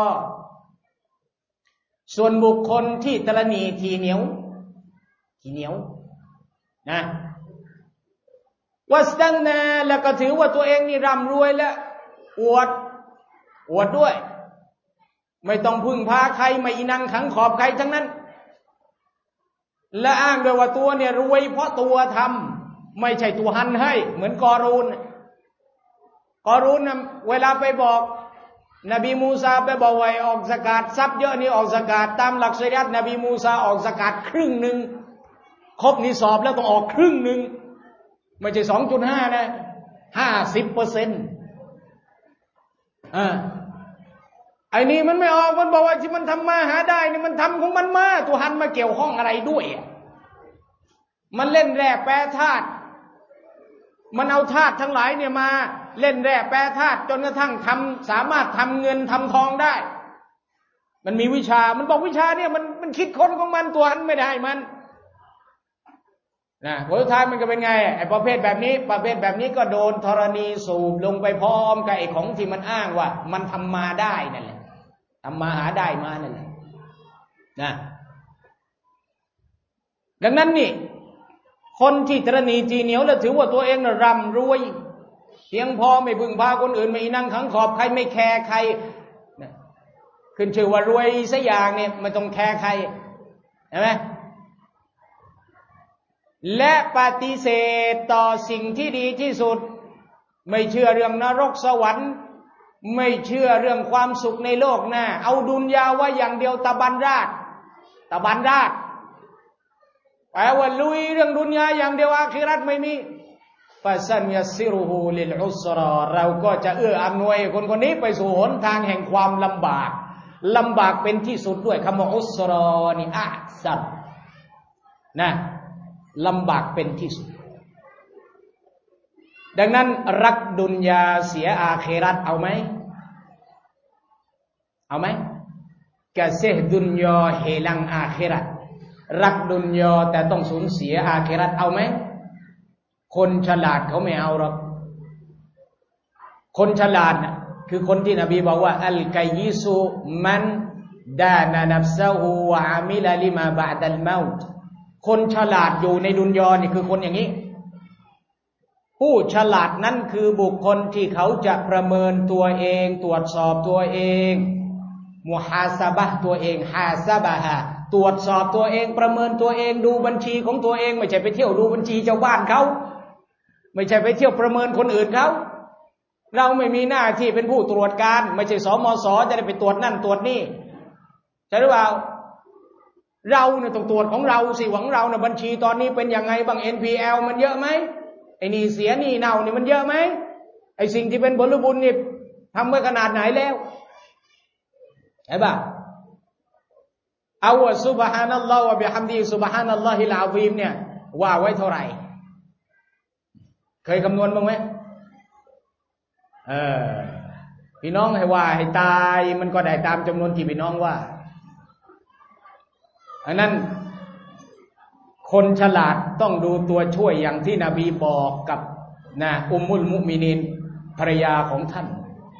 ส่วนบุคคลที่ตระหนี่ทีเหนียวทีเหนียวนะวัสตังนาแล้วก็ถือว่าตัวเองนี่ร่ำรวยแล้วอวดอวดด้วยไม่ต้องพึ่งพาใครไม่อีนังขังขอบใครทั้งนั้นและอ้างด้วยว่าตัวเนี่ยรวยเพราะตัวทำไม่ใช่ตัวหันให้เหมือนกอรูนกอรูนนะเวลาไปบอกนบีมูซาไปบอกว่าออกซะกาตทรัพย์เยอะนี่ออกซะกาตตามหลักชัรีอะห์นบีมูซาออกซะกาตครึ่งนึงครบนิสอบแล้วต้องออกครึ่งนึงไม่ใช่ สองจุดห้า นะ ห้าสิบเปอร์เซ็นต์ อ่าไอ้นี่มันไม่ออกมันบอกว่าที่มันทำมาหาได้นี่มันทำของมันมาตัวหันมาเกี่ยวข้องอะไรด้วยมันเล่นแร่แปรธาตุมันเอาธาตุทั้งหลายเนี่ยมาเล่นแร่แปรธาตุจนกระทั่งทำสามารถทำเงินทำทองได้มันมีวิชามันบอกวิชาเนี่ยมันมันคิดค้นของมันตัวหันไม่ได้มันนะผลสุดท้ายมันก็เป็นไงไอ้ประเภทแบบนี้ประเภทแบบนี้ก็โดนธรณีสูบลงไปพร้อมกับไอ้ของที่มันอ้างว่ามันทำมาได้นั่นแหละทำมาหาได้มานั่นแหละนะดังนั้นนี่คนที่ตระหนี่ทีเหนียวแล้วถือว่าตัวเองน่ะร่ำรวยเพียงพอไม่พึ่งพาคนอื่นไม่นั่งขังขอบใครไม่แคร์ใครนะขึ้นชื่อว่ารวยสักอย่างเนี่ยไม่ต้องแคร์ใครเห็นไหมและปฏิเสธต่อสิ่งที่ดีที่สุดไม่เชื่อเรื่องนรกสวรรค์ไม่เชื่อเรื่องความสุขในโลกหน้าเอาดุนยาไว้อย่างเดียวตะบันราดตะบันราดแปลว่าลุยเรื่องดุนยาอย่างเดียวอาคิเราะห์ไม่มีฟะซันยัสซิรุฮูลิลอุสรอเราก็จะเอื้ออำนวยคนคนนี้ไปสู่หนทางแห่งความลำบากลำบากเป็นที่สุดด้วยคำว่าอุสรอนี่อะซันนะลำบากเป็นที่สุดดังนั้นรักดุนยาเสียอาคิเราะห์เอาไหมเอาไหมกะเซฮดุนยาhilang akhiratรักดุนยาแต่ต้องสูญเสียอาคิเราะห์เอาไหมคนฉลาดเขาไม่เอาหรอกคนฉลาดนะคือคนที่นบีบอกว่าอัลกัยยิสุมันดานะนัฟซะฮูวะอามิลลิมาบะดัลเมาต์คนฉลาดอยู่ในดุนยานี่คือคนอย่างนี้ผู้ฉลาดนั้นคือบุคคลที่เขาจะประเมินตัวเองตรวจสอบตัวเองมุฮาซาบะห์ตัวเองฮาซาบะฮะตรวจสอบตัวเองประเมินตัวเองดูบัญชีของตัวเองไม่ใช่ไปเที่ยวดูบัญชีชาวบ้านเขาไม่ใช่ไปเที่ยวประเมินคนอื่นเขาเราไม่มีหน้าที่เป็นผู้ตรวจการไม่ใช่สมสจะได้ไปตรวจนั่นตรวจนี่ใช่หรือเปล่าเราเนี่ยต้องตรวจของเราสิหวังเราเนี่ยบัญชีตอนนี้เป็นยังไงบ้าง เอ็น พี แอล มันเยอะไหมไอ้นี่เสียนี่เน่านี่มันเยอะไหมไอ้สิ่งที่เป็นผลบุญนี่ทำไว้ขนาดไหนแล้วใช่ป่ะเอาว่าซุบฮานัลลอฮฺวะบิฮัมดีซุบฮานัลลอฮิลอาซีมเนี่ยว่าไว้เท่าไหร่เคยคำนวณบ้างไหมเออพี่น้องให้ว่าให้ตายมันก็ได้ตามจำนวนที่พี่น้องว่าอันนั้นคนฉลาดต้องดูตัวช่วยอย่างที่นบีบอกกับนะอุมมุลมุมินีนภรรยาของท่าน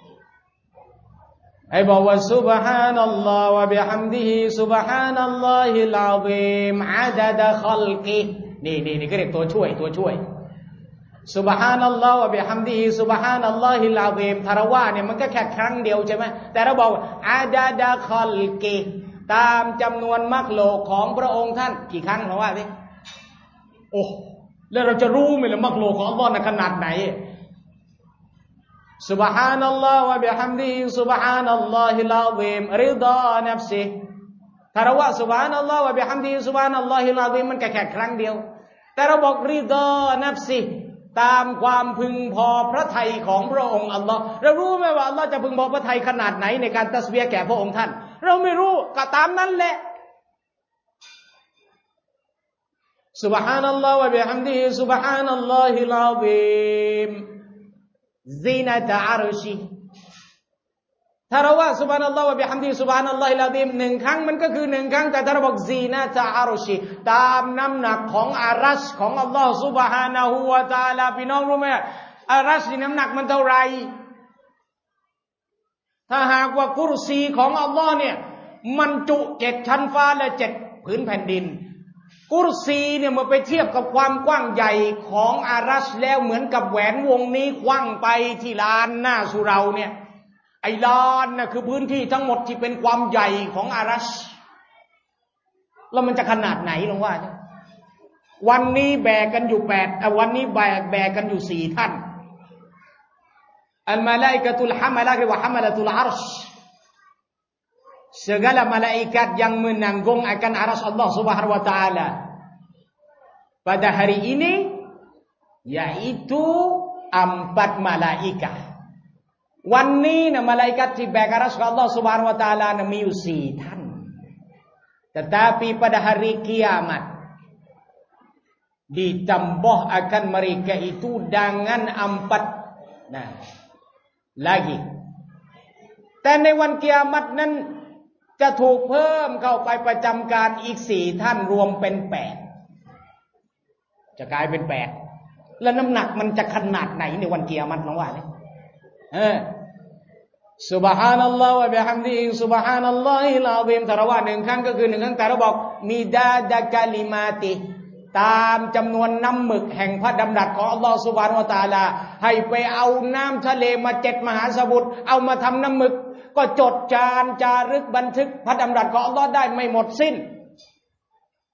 ไอ้บอกว่าซุบฮานัลลอฮฺวะบิฮัมดิฮิซุบฮานัลลอฮิลอาซีมอะดะดะคัลกินี่นี่นี่ก็เรียกตัวช่วยตัวช่วยซุบฮานัลลอฮฺวะบิฮัมดิฮิซุบฮานัลลอฮิลอาซีมทาราวะเนี่ยมันก็แค่ครั้งเดียวใช่ไหมแต่เราบอกอะดะดะคัลกิตามจำนวนมักโลกของพระองค์ท่านกี่ครั้งเราว่าสิโอ้แล้วเราจะรู้ไหมล่ะมักโลกของอัลเลาะห์น่ะขนาดไหนซุบฮานัลลอฮฺวะบิฮัมดิฮิซุบฮานัลลอฮิลอาซีมริฎานัฟซิถ้าเราว่าซุบฮานัลลอฮฺวะบิฮัมดิฮิซุบฮานัลลอฮิลอาซีมมันแค่ครั้งเดียวแต่เราบอกริฎานัฟซิตามความพึงพอพระทัยของพระองค์อัลลอฮ์เรารู้ไหมว่าอัลลอฮ์จะพึงพอพระทัยขนาดไหนในการตัสบีฮ์แก่พระองค์ท่านเราไม่รู้ก็ตามนั้นแหละซุบฮานัลลอฮฺวะบิฮัมดิฮิซุบฮานัลลอฮิลอาซีมซีนะตะอาร์ชิถ้าเราว่าซุบฮานัลลอฮฺวะบิฮัมดิฮิซุบฮานัลลอฮิลอาซีมหนึ่งครั้งมันก็คือหนึ่งครั้งแต่ถ้าเราบอกซีนะตะอาร์ชิตามน้ำหนักของอารัชของอัลลอฮฺซุบฮานะฮูวะตะอาลาพี่น้องรู้ไหมอารัชนี่น้ำหนักมันเท่าไรถ้าหากว่ากุรซีของอัลลอฮ์เนี่ยมันจุเจ็ดชั้นฟ้าและเจ็ดผืนแผ่นดินกุรซีเนี่ยเมื่อไปเทียบกับความกว้างใหญ่ของอารัชแล้วเหมือนกับแหวนวงนี้กว้างไปที่ลานหน้าสุเราเนี่ยไอ้ลานน่ะคือพื้นที่ทั้งหมดที่เป็นความใหญ่ของอารัชแล้วมันจะขนาดไหนลองว่าเนี่ยวันนี้แบกกันอยู่แปดวันนี้แบกแบกกันอยู่สี่ท่านอัลมาลาอิกะตุลฮะมะลาอิกะวะฮะมะละตุลอาร์ชsegala malaikat yang menanggung akan aras Allah Subhanahu wa taala pada hari ini yaitu empat malaikat วันนี้นะมาลาอิกัตที่แบกอารัชของ Allah Subhanahu wa taala นะมีอยู่สี่ท่าน tetapi pada hari kiamat ditambah akan mereka itu dengan empat nah lagi แต่ในวันกิยามัตนั้นจะถูกเพิ่มเข้าไปประจำการอีกสี่ท่านรวมเป็นแปดจะกลายเป็นแปดแล้วน้ำหนักมันจะขนาดไหนในวันกิยามัตน้องว่าเนี่ยเออซุบฮานัลลอฮฺวะบิฮัมดิฮิซุบฮานัลลอฮิลอาซีมถ้าเราว่าหนึ่งครั้งก็คือหนึ่งครั้งแต่เราบอกมีดาดะกะลิมาติตามจำนวนน้ำหมึกแห่งพระดำรัสของอัลลอฮฺซุบฮานะฮูวะตะอาลาให้ไปเอาน้ำทะเลมาเจ็ดมหาสมุทรเอามาทำน้ำหมึกก็จดจานจารึกบันทึกพระดำรัสของอัลลอฮ์ได้ไม่หมดสิ้น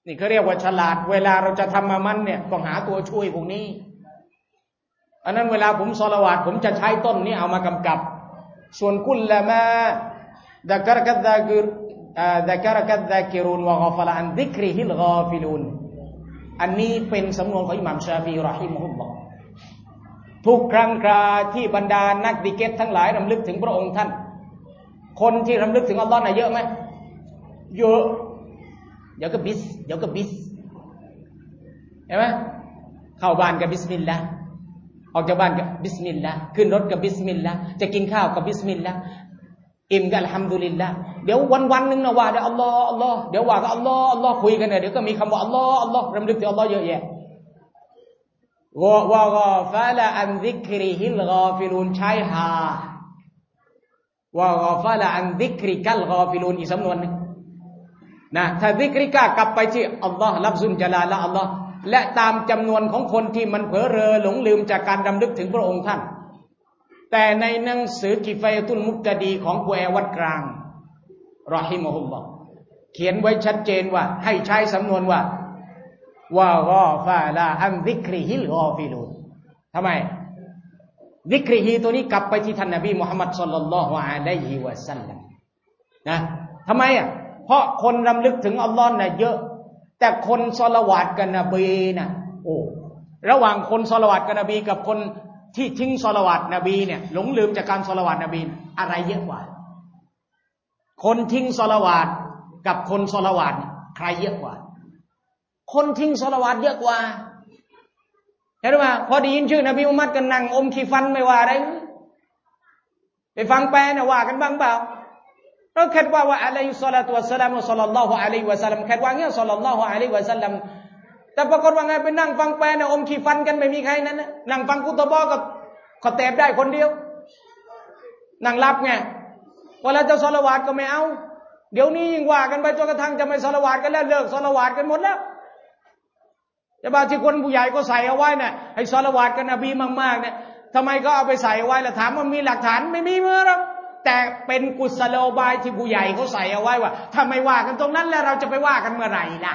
นี่เขาเรียกว่าฉลาดเวลาเราจะทำอามันเนี่ยต้องหาตัวช่วยพวกนี้อันนั้นเวลาผมศอลาวาตผมจะใช้ต้นนี้เอามากำกับส่วนกุลละมาดะกะรกัดดะกิรดะกะรกัดดะกิรุนวะฆอฟะละอันซิกริฮิลฆอฟิลูนอันนี้เป็นสำนวนของอิหม่ามชาฟีอีเราะฮิมะฮุลลอฮ์ทุกครั้งคราที่บรรดานักดิเกตทั้งหลายรำลึกถึงพระองค์ท่านคนที่รำลึกถึงอัลลอฮ์น่ะเยอะไหมเยอะเดี๋ยวก็บิสเดี๋ยวก็บิสเห็นไหมเข้าบ้านกับบิสมิลลาห์ออกจากบ้านกับบิสมิลลาห์ขึ้นรถกับบิสมิลลาห์จะกินข้าวกับบิสมิลลาห์อิ่มกับอัลฮัมดุลิลลาห์เดี๋ยววันวันนึงนะว่าเดี๋ยวอัลลอฮ์อัลลอฮ์เดี๋ยวว่ากับอัลลอฮ์อัลลอฮ์คุยกันเนี่ยเดี๋ยวก็มีคำว่าอัลลอฮ์อัลลอฮ์รำลึกถึงอัลลอฮ์เยอะแยะวะวะกอฟะละอันซิกริฮิลกอฟิลูนใช้ฮาวะกอฟะละอันซิกริกัลกอฟิลูนอีกสำนวนนึงนะถ้าซิกริกะกลับไปที่อัลลอฮ์ลัฟซุนญะลาละอัลลอฮ์และตามจำนวนของคนที่มันเผลอเรอหลงลืมจากการรำลึกถึงพระองค์ท่านแต่ในหนังสือกิฟายะตุลมุกตะดีของผู้แอวัดกลางรอฮิมะฮุลลอฮ์เขียนไว้ชัดเจนว่าให้ใช้สำนวนว่าวะกอฟะละอันซิกริฮิลกอฟิลูนทำไมซิกริฮีตัวนี้กลับไปที่ท่านนบีมุฮัมมัดศ็อลลัลลอฮุอะลัยฮิวะซัลลัมนะทำไมอ่ะเพราะคนรำลึกถึงอัลลอฮ์น่ะเยอะแต่คนศอลาวาตกับนบีน่ะโอ้ระหว่างคนศอลาวาตกับนบีกับคนที่ทิ้งศอลาวาตนบีเนี่ยหลงลืมจากการศอลาวาตนบีอะไรเยอะกว่าคนทิ้งศอลาวาตกับคนศอลาวาตใครเยอะกว่าคนทิ้งศอลาวาตเยอะกว่าเห็นไหมพอได้ยินชื่อนบีมุฮัมมัดกันนั่งอมขี้ฟันไม่ว่าอะไรไปฟังแปลนะว่ากันบ้างเปล่าเราคิดว่าว่าอะลัยฮิสซอลาตุวัสสลามุศ็อลลัลลอฮุอะลัยฮิวะซัลลัมคิดว่าเงี้ยศ็อลลัลลอฮุอะลัยฮิวะซัลลัมแต่ปรากฏว่าไงไปนั่งฟังแปลนะอมขี้ฟันกันไม่มีใครนั้นนะนั่งฟังกุตบะกับขอแตบได้คนเดียวนั่งรับไงเวลาจะศอลาวาตก็ไม่เอาเดี๋ยวนี้ยิ่งว่ากันไปจนกระทั่งจะไม่ศอลาวาตกันแล้วเลิกศอลาวาตกันหมดแล้วแต่บางทีคนผู้ใหญ่ก็ใส่เอาไว้น่ะให้ศอลาวาตกันนบีมากๆเนี่ยทำไมก็เอาไปใส่เอาไว้ล่ะถามว่ามีหลักฐานไม่มีมั้ยหรอกแต่เป็นกุศโลบายที่ผู้ใหญ่เขาใส่เอาไว้ว่าถ้าไม่ว่ากันตรงนั้นแล้วเราจะไปว่ากันเมื่อไหร่ล่ะ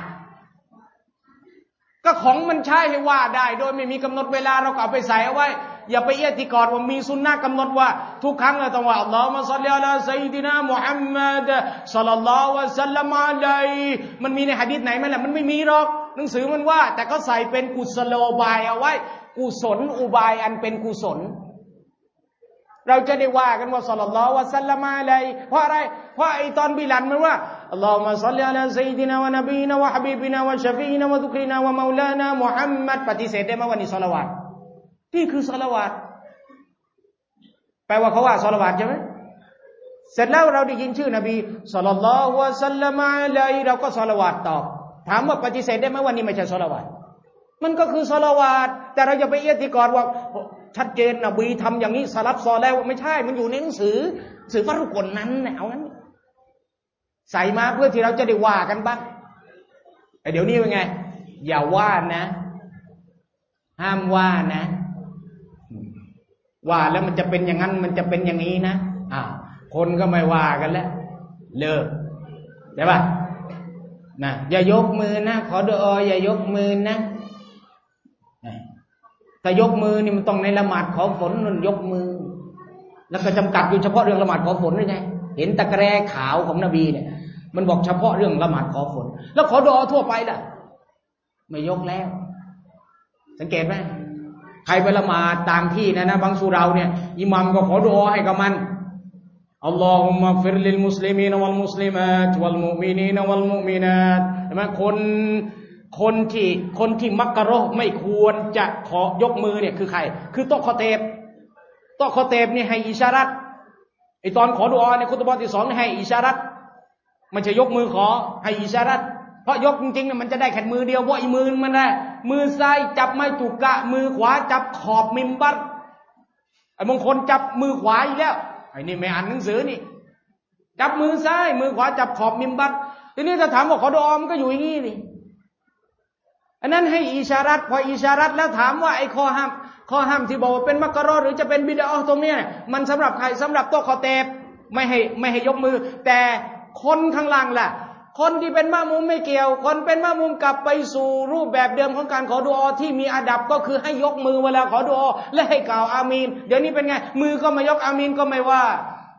ก็ของมันใช้ให้ว่าได้โดยไม่มีกำหนดเวลาเราก็เอาไปใส่เอาไว้อย่าไปเอียติกอดว่ามีสุนนะกำหนดว่าทุกครั้งเราต้องว่าอัลลอฮุมะศ็อลลิอะลาซัยยิดินามุฮัมมัดศ็อลลัลลอฮุอะลัยฮิวะซัลลัมอะลัยมันมีในหะดีษไหนมั้ยล่ะมันไม่มีหรอกหนังสือมันว่าแต่ก็ใส่เป็นกุศโลบายเอาไว้กุศลอุบายอันเป็นกุศลเราจะได้ว่ากันว่าศ็อลลัลลอฮุอะลัยฮิวะซัลลัมอะลัยเพราะอะไรเพราะไอ้ตอนบิลัลมันว่าอัลลอฮุมะศ็อลลิอะลาซัยยิดินาวะนบีนาวะฮะบีบินาวะชะฟีนาวะซุกรีนาวะเมาลานามุฮัมมัดปฏิเสธได้มั้ยว่านี่ศอลาวาตนี่คือศอลาวาตแปลว่าเขาว่าศอลาวาตใช่มั้ยเสร็จแล้วเราได้ยินชื่อนบีศ็อลลัลลอฮุอะลัยฮิวะซัลลัมอะลัยเราก็ศอลาวาตตอบถามว่าปฏิเสธได้มั้ยว่านี่ไม่ใช่ศอลาวาตมันก็คือศอลาวาตแต่เราอย่าไปเอียติกอดว่าชัดเจนนบีทำอย่างนี้สลับซอแล้วไม่ใช่มันอยู่ในหนังสือหนังสือฟารุกลนั้นน่ะเอางั้นใส่มาเพื่อที่เราจะได้ว่ากันบ้างไอ้เดี๋ยวนี้เป็นไงอย่าว่านะห้ามว่านะว่าแล้วมันจะเป็นอย่างนั้นมันจะเป็นอย่างนี้นะอ้าวคนก็ไม่ว่ากันแล้วเลิกได้ป่ะนะอย่ายกมือนะขอดุอาอย่ายกมือนะถ้ายกมือนี่มันต้องในละหมาดขอฝนนั่นยกมือแล้วก็จำกัดอยู่เฉพาะเรื่องละหมาดขอฝนด้วยไงเห็นตะแกรงขาวของนบีเนี่ยมันบอกเฉพาะเรื่องละหมาดขอฝนแล้วขอดุอาทั่วไปล่ะไม่ยกแล้วสังเกตไหมใครไปละหมาดต่างที่นะนะบางสุเราเนี่ยอิหมัมก็ขอดุอาให้กับมันอัลลอฮุมะฟิรลิลมุสลิมีนวัลมุสลิมาตวัลมุมินีนวัลมุมินาตใช่ไหมคนคนที่คนที่มักกะเราะห์ไม่ควรจะขอยกมือเนี่ยคือใครคือโต๊ะคอเตบโต๊ะคอเตบนี่ให้อิชารัตไอตอนขอดุอาในคุตบะห์ที่สองให้อิชารัตมันจะยกมือขอให้อิชารัตเพราะยกจริงๆเนี่ยมันจะได้แค่มือเดียวเพราะอีมือมันได้มือซ้ายจับไม้ตุกะมือขวาจับขอบมิมบัรไอ้บางคนจับมือขวาอีกแล้วไอ้นี่ไม่อ่านหนังสือนี่จับมือซ้ายมือขวาจับขอบมิมบัรทีนี้ถ้าถามว่าขอดุอามันก็อยู่อย่างนี้นี่อันนั้นให้อิชารัตพออิชารัตแล้วถามว่าไอ้ข้อห้ามข้อห้ามที่บอกว่าเป็นมักกะเราะห์หรือจะเป็นบิดอะห์ตรงเนี้ยมันสำหรับใครสำหรับโต๊ะคอเตบไม่ให้ไม่ให้ยกมือแต่คนข้างล่างล่ะคนที่เป็นมะมุมไม่เกี่ยวคนเป็นมะมุมกลับไปสู่รูปแบบเดิมของการขอดุอาที่มีอาดับก็คือให้ยกมือเวลาขอดุอาและให้กล่าวอามีนเดี๋ยวนี้เป็นไงมือก็ไม่ยกอามีนก็ไม่ว่า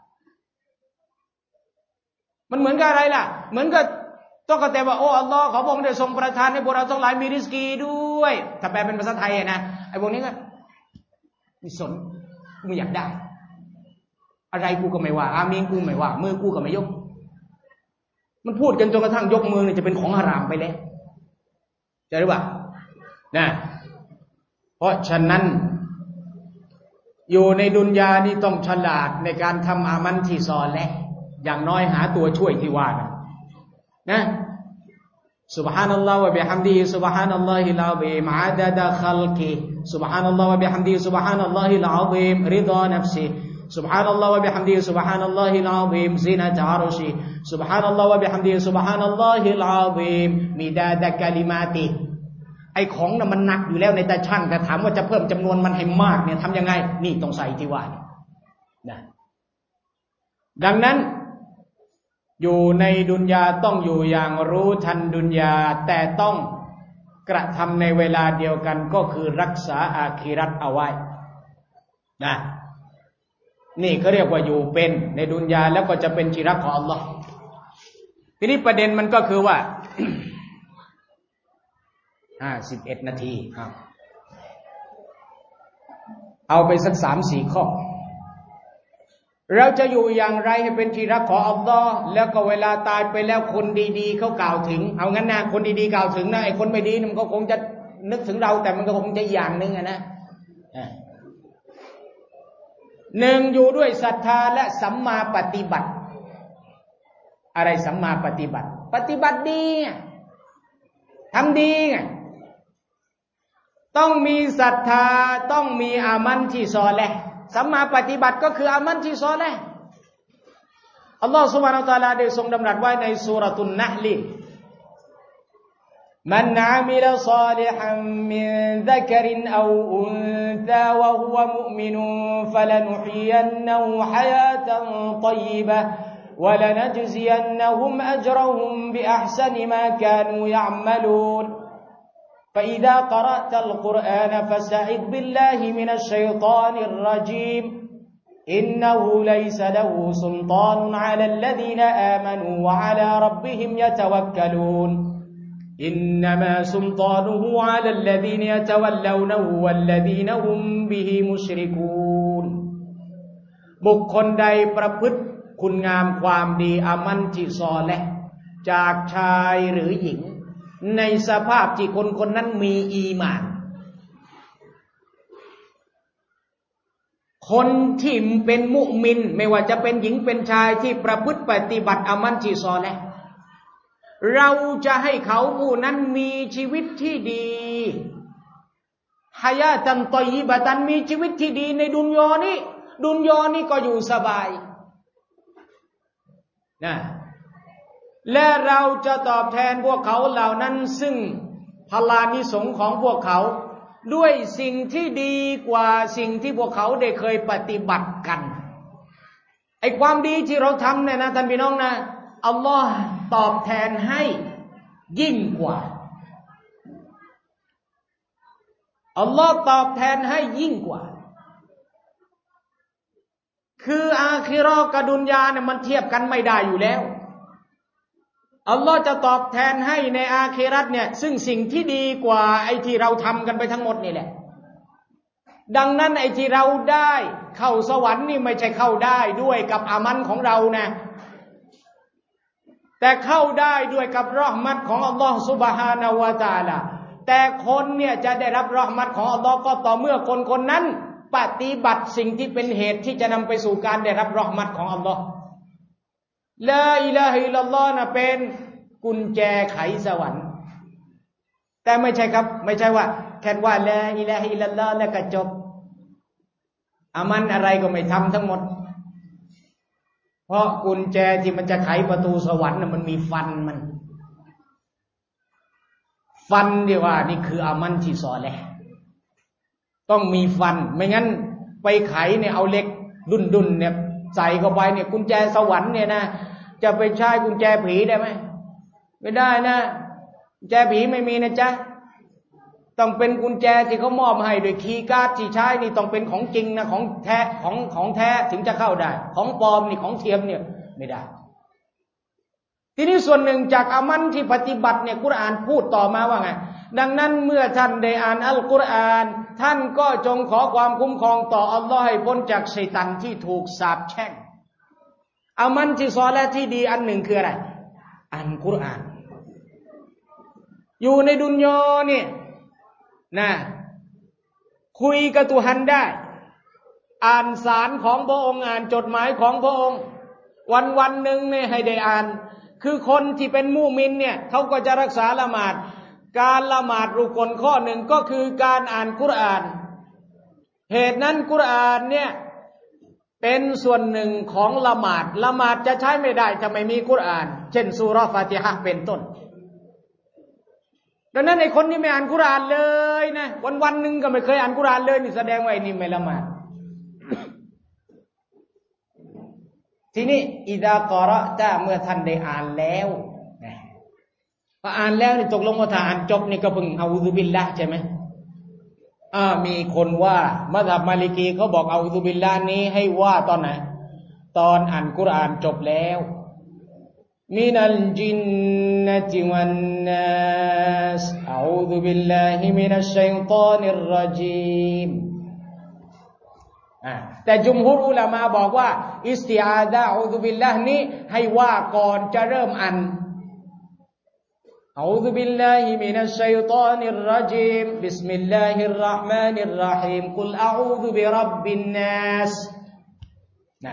มันเหมือนกับอะไรล่ะเหมือนกับต้องกระแตว่าโอ้อัลลอฮ์ขอพระองค์ได้ทรงประทานให้พวกเราทั้งหลายมีริสกีด้วยถ้าแปลเป็นภาษาไทยนะไอ้พวกนี้ก็ไม่สนกูไม่อยากได้อะไรกูก็ไม่ว่าอามีนกูไม่ว่ามือกูก็ไม่ยกมันพูดกันจนกระทั่งยกมือเนี่ยจะเป็นของฮารามไปแล้วใช่หรือเปล่านะเพราะฉะนั้นอยู่ในดุนยานี่ต้องฉลาดในการทำอามันที่ซอเลห์อย่างน้อยหาตัวช่วยที่ว่านะนะซุบฮานัลลอฮ์วะบิฮัมดิฮิซุบฮานัลลอฮิลอะซีมอะดะดะคัลกิซุบฮานัลลอฮ์วะบิฮัมดิฮิซุบฮานัลลอฮิลอะซีมริฎานัฟซิسبحان الله وبحمده سبحان الله العظيم زينة عرشه سبحان الله وبحمده سبحان الله العظيم مداد كلماته ไอ้ของน่ะมันหนักอยู่แล้วในตาช่างแต่ถามว่าจะเพิ่มจำนวนมันให้มากเนี่ยทำยังไงนี่ต้องใส่ที่ว่านะดังนั้นอยู่ในดุนยาต้องอยู่อย่างรู้ทันดุนยาแต่ต้องกระทำในเวลาเดียวกันก็คือรักษาอาคิเราะห์เอาไว้นะนี่เขาเรียกว่าอยู่เป็นในดุนยาแล้วก็จะเป็นที่รักของอัลลอฮ์ทีนี้ประเด็นมันก็คือว่า ห้าสิบเอ็ดนาทีครับเอาไปสัก สามสี่ ข้อเราจะอยู่อย่างไรให้เป็นที่รักของอัลลอฮ์แล้วก็เวลาตายไปแล้วคนดีๆเขากล่าวถึงเอางั้นนะคนดีๆกล่าวถึงนะไอ้คนไม่ดีมันก็คงจะนึกถึงเราแต่มันก็คงจะอย่างนึงอ่ะนะหนึ่งอยู่ด้วยศรัทธาและสัมมาปฏิบัติอะไรสัมมาปฏิบัติปฏิบัติดีทำดีไงต้องมีศรัทธาต้องมีอามันที่ซอเลห์สัมมาปฏิบัติก็คืออามันที่ซอเลห์อัลลอฮฺซุบฮานะฮูวะตะอาลาได้ทรงดำรัสไว้ในซูเราะตุนนะห์ลمن عمل صالحا من ذكر أو أنثى وهو مؤمن فلنحيينه حياة طيبة ولنجزينهم أجرهم بأحسن ما كانوا يعملون فإذا قرأت القرآن فاستعذ بالله من الشيطان الرجيم إنه ليس له سلطان على الذين آمنوا وعلى ربهم يتوكلون إنما سلطانه على الذين يتولونه والذين هم به مشركون บุคคลใดประพฤติคุณงามความดีอามันที่ซอเลห์จากชายหรือหญิงในสภาพที่คนคนนั้นมีอีหม่านคนที่เป็นมุมินไม่ว่าจะเป็นหญิงเป็นชายที่ประพฤติปฏิบัติอามันที่ซอเลห์เราจะให้เขาผู้นั้นมีชีวิตที่ดีฮายาตันตอยยิบะตันมีชีวิตที่ดีในดุนยานี้ดุนยานี้ก็อยู่สบายนะและเราจะตอบแทนพวกเขาเหล่านั้นซึ่งพลานิสงส์ของพวกเขาด้วยสิ่งที่ดีกว่าสิ่งที่พวกเขาได้เคยปฏิบัติกันไอ้ความดีที่เราทำเนี่ยนะท่านพี่น้องนะอัลลอฮ์ตอบแทนให้ยิ่งกว่าอัลลอฮ์ตอบแทนให้ยิ่งกว่าคืออาคิเราะห์กับดุนยาเนี่ยมันเทียบกันไม่ได้อยู่แล้วอัลลอฮ์จะตอบแทนให้ในอาคิเราะห์เนี่ยซึ่งสิ่งที่ดีกว่าไอ้ที่เราทำกันไปทั้งหมดนี่แหละดังนั้นไอ้ที่เราได้เข้าสวรรค์นี่ไม่ใช่เข้าได้ด้วยกับอามันของเรานะแต่เข้าได้ด้วยกับเราะห์มัตของอัลลอฮฺซุบฮานะฮูวะตะอาลาแต่คนเนี่ยจะได้รับเราะห์มัตของอัลลอฮ์ก็ต่อเมื่อคนคนนั้นปฏิบัติสิ่งที่เป็นเหตุที่จะนำไปสู่การได้รับเราะห์มัตของอัลลอฮ์ลาอิลาฮะอิลลัลลอฮ์นะเป็นกุญแจไขสวรรค์แต่ไม่ใช่ครับไม่ใช่ว่าแค่ว่าลาอิลาฮะอิลลัลลอฮ์แล้วก็จบอามันอะไรก็ไม่ทำทั้งหมดเพราะกุญแจที่มันจะไขประตูสวรรค์น่ะมันมีฟันมันฟันที่ว่านี่คืออามันที่ซอเลห์ต้องมีฟันไม่งั้นไปไขเนี่ยเอาเหล็กดุนๆเนี่ยใส่เข้าไปเนี่ยกุญแจสวรรค์เนี่ยนะจะไปใช้กุญแจผีได้ไหมไม่ได้นะกุญแจผีไม่มีนะจ๊ะต้องเป็นกุญแจที่เขามอบให้โดยคีย์การ์ดที่ใช้นี่ต้องเป็นของจริงนะของแท้ของของแท้ถึงจะเข้าได้ของปลอมนี่ของเทียมเนี่ยไม่ได้ทีนี้ส่วนหนึ่งจากอามันที่ปฏิบัติเนี่ยกุรอานพูดต่อมาว่าไงดังนั้นเมื่อท่านได้อ่านอัลกุรอานท่านก็จงขอความคุ้มครองต่ออัลลอฮ์ให้พ้นจากชัยฏอนที่ถูกสาปแช่งอามันที่ซอและที่ดีอันหนึ่งคืออะไรอ่านกุรอานอยู่ในดุนยาเนี่ยนะคุยกับตุฮันได้อ่านสารของพระองค์อ่านจดหมายของพระองค์วันวันหนึ่งเนี่ยให้ได้อ่านคือคนที่เป็นมุมินเนี่ยเขาก็จะรักษาละหมาดการละหมาดรุกลข้อหนึ่งก็คือการอ่านกุรอานเหตุนั้นกุรอานเนี่ยเป็นส่วนหนึ่งของละหมาดละหมาดจะใช้ไม่ได้ถ้าไม่มีกุรอานเช่นซูเราะห์ฟาติฮะห์เป็นต้นดังนั้นไอ้คนที่ไม่อ่านกุรอานเลยนะวันวันหนึ่งก็ไม่เคยอ่านกุรอานเลยนี่แสดงว่าไอ้นี่ไม่ละหมาดทีนี้อิดากอเราะตะเมื่อท่านได้อ่านแล้วพออ่านแล้วนี่ตกลงว่าถ้าอ่านจบนี่ก็เพิ่งเอาอุซุบิลละห์ใช่ไหมอ่ามีคนว่ามัซฮับมาลิกีเขาบอกเอาอุซุบิลละห์นี้ให้ว่าตอนไหนตอนอ่านกุรอานจบแล้วมินัลจินนะติวันนัสอะอูซุบิลลาฮิมินัชชัยฏอนิรเราะญีมแต่จุมฮุรอุลามะบอกว่าอิสติอาซะอูซุบิลลาห์นี้ให้ว่าก่อนจะเริ่มอ่านอะอูซุบิลลาฮิมินัชชัยฏอนิรเราะญีมบิสมิลลาฮิรเราะห์มานิรเราะฮีมกุลอะอูซุบิร็อบบินนัสนะ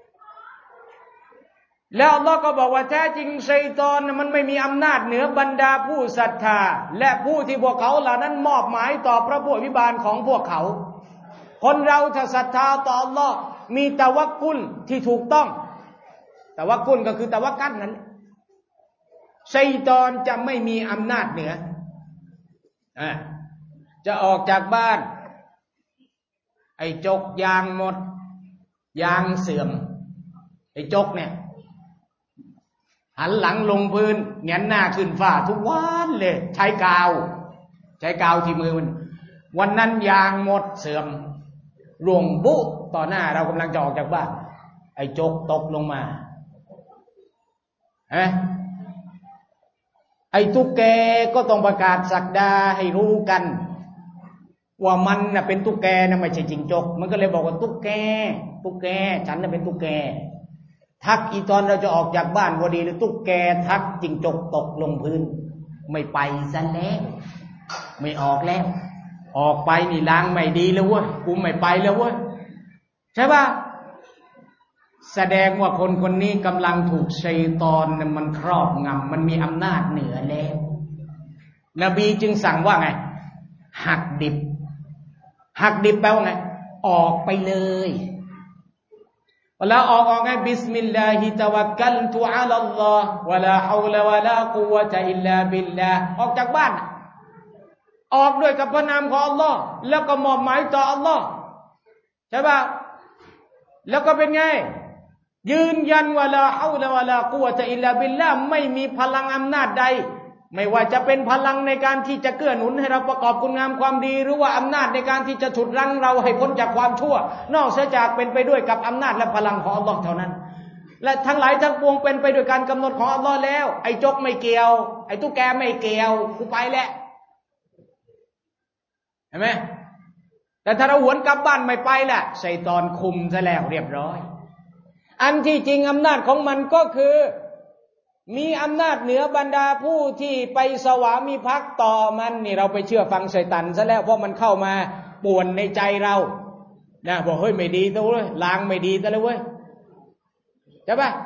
แล้วอัลลอฮ์ก็บอกว่าแท้จริงชัยฏอนมันไม่มีอำนาจเหนือบรรดาผู้ศรัทธาและผู้ที่พวกเขาเหล่านั้นมอบหมายต่อพระผู้อภิบาลของพวกเขาคนเราถ้าศรัทธาต่ออัลลอฮ์มีตะวักกุลที่ถูกต้องตะวักกุลก็คือตะวักกัลนั้นชัยฏอนจะไม่มีอำนาจเหนืออ่ะจะออกจากบ้านไอ้จกยางหมดยางเสื่อมไอ้จกเนี่ยหันหลังลงพื้นเงนหน้าขึ้นฟ้าทุกวันเลยใช้กาวใช้กาวที่มือมันวันนั้นยางหมดเสื่อมร่วงบุต่อหน้าเรากำลังจะออกจากบ้านไอ้จกตกลงมาฮะไอ้ตุ๊กแกก็ต้องประกาศศักดาให้รู้กันว่ามันน่ะเป็นตุ๊กแกนะไม่ใช่จิงจกมันก็เลยบอกว่าตุ๊กแกตุ๊กแกฉันน่ะเป็นตุ๊กแกทักอีตอนเราจะออกจากบ้านพอดีหรือตุ๊กแกทักจิงจกตกลงพื้นไม่ไปซะแล้วไม่ออกแล้วออกไปนี่ล้างไม่ดีแล้วเว้ยกูไม่ไปแล้วเว้ยใช่ป่ะแสดงว่าคนคนนี้กำลังถูกชัยฏอนมันครอบงำมันมีอำนาจเหนือแล้วนบีจึงสั่งว่าไงหักดิบหักดิบแปลว่าไงออกไปเลยเวลาออกออกไงบิสมิลลาฮิตะวักกัลตุอะลัลลอฮ์วะลาฮาวละวะลากุวะตะอิลลาบิลลาห์ออกจากบ้านออกด้วยกับพระนามของอัลลอฮ์แล้วก็มอบหมายต่ออัลลอฮ์ใช่ป่ะแล้วก็เป็นไงยืนยันว่าลาฮาวละวะลากุวะตะอิลลาบิลลาห์ไม่มีพลังอำนาจใดไม่ว่าจะเป็นพลังในการที่จะเกื้อหนุนให้เราประกอบคุณงามความดีหรือว่าอำนาจในการที่จะฉุดรั้งเราให้พ้นจากความชั่วนอกเสียจากเป็นไปด้วยกับอำนาจและพลังของอัลลอฮ์เท่านั้นและทั้งหลายทั้งปวงเป็นไปด้วยการกำหนดของอัลลอฮ์แล้วไอ้จกไม่เกี่ยวไอ้ตุ๊กแกไม่เกี่ยวกูไปแหละเห็นไหมแต่ถ้าเราหวนกลับบ้านไม่ไปแหละชัยฏอนคุมซะแล้วเรียบร้อยอันที่จริงอำนาจของมันก็คือมีอำนาจเหนือบรรดาผู้ที่ไปสวามิภักดิ์ต่อมันนี่เราไปเชื่อฟังชัยฏอนซะแล้วเพราะมันเข้ามาป่วนในใจเรานะบอกเฮ้ยไม่ดีซะเลยล้างไม่ดีซะเลยเว้ยใช่ปะ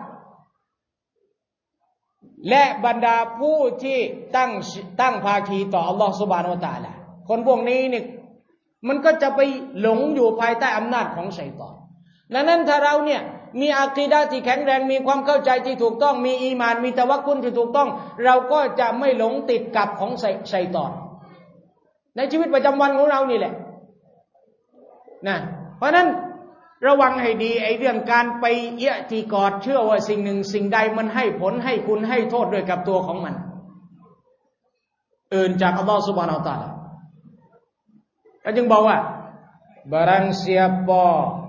และบรรดาผู้ที่ตั้งตั้งภาคีต่ออัลลอฮฺซุบฮานะฮูวะตะอาลาคนพวกนี้นี่มันก็จะไปหลงอยู่ภายใต้อำนาจของชัยฏอนดังนั้นถ้าเราเนี่ยมีอากีดะห์ที่แข็งแรงมีความเข้าใจที่ถูกต้องมีอีหม่านมีตะวักกุลที่ถูกต้องเราก็จะไม่หลงติดกับของชัยฏอนในชีวิตประจำวันของเรานี่แหละนะเพราะนั้นระวังให้ดีไอ้เรื่องการไปเอียติกอดเชื่อว่าสิ่งหนึ่งสิ่งใดมันให้ผลให้คุณให้โทษด้วยกับตัวของมันอื่นจากอัลลอฮฺซุบฮานะฮูวะตะอาลาก็จึงบอกว่า barang siapa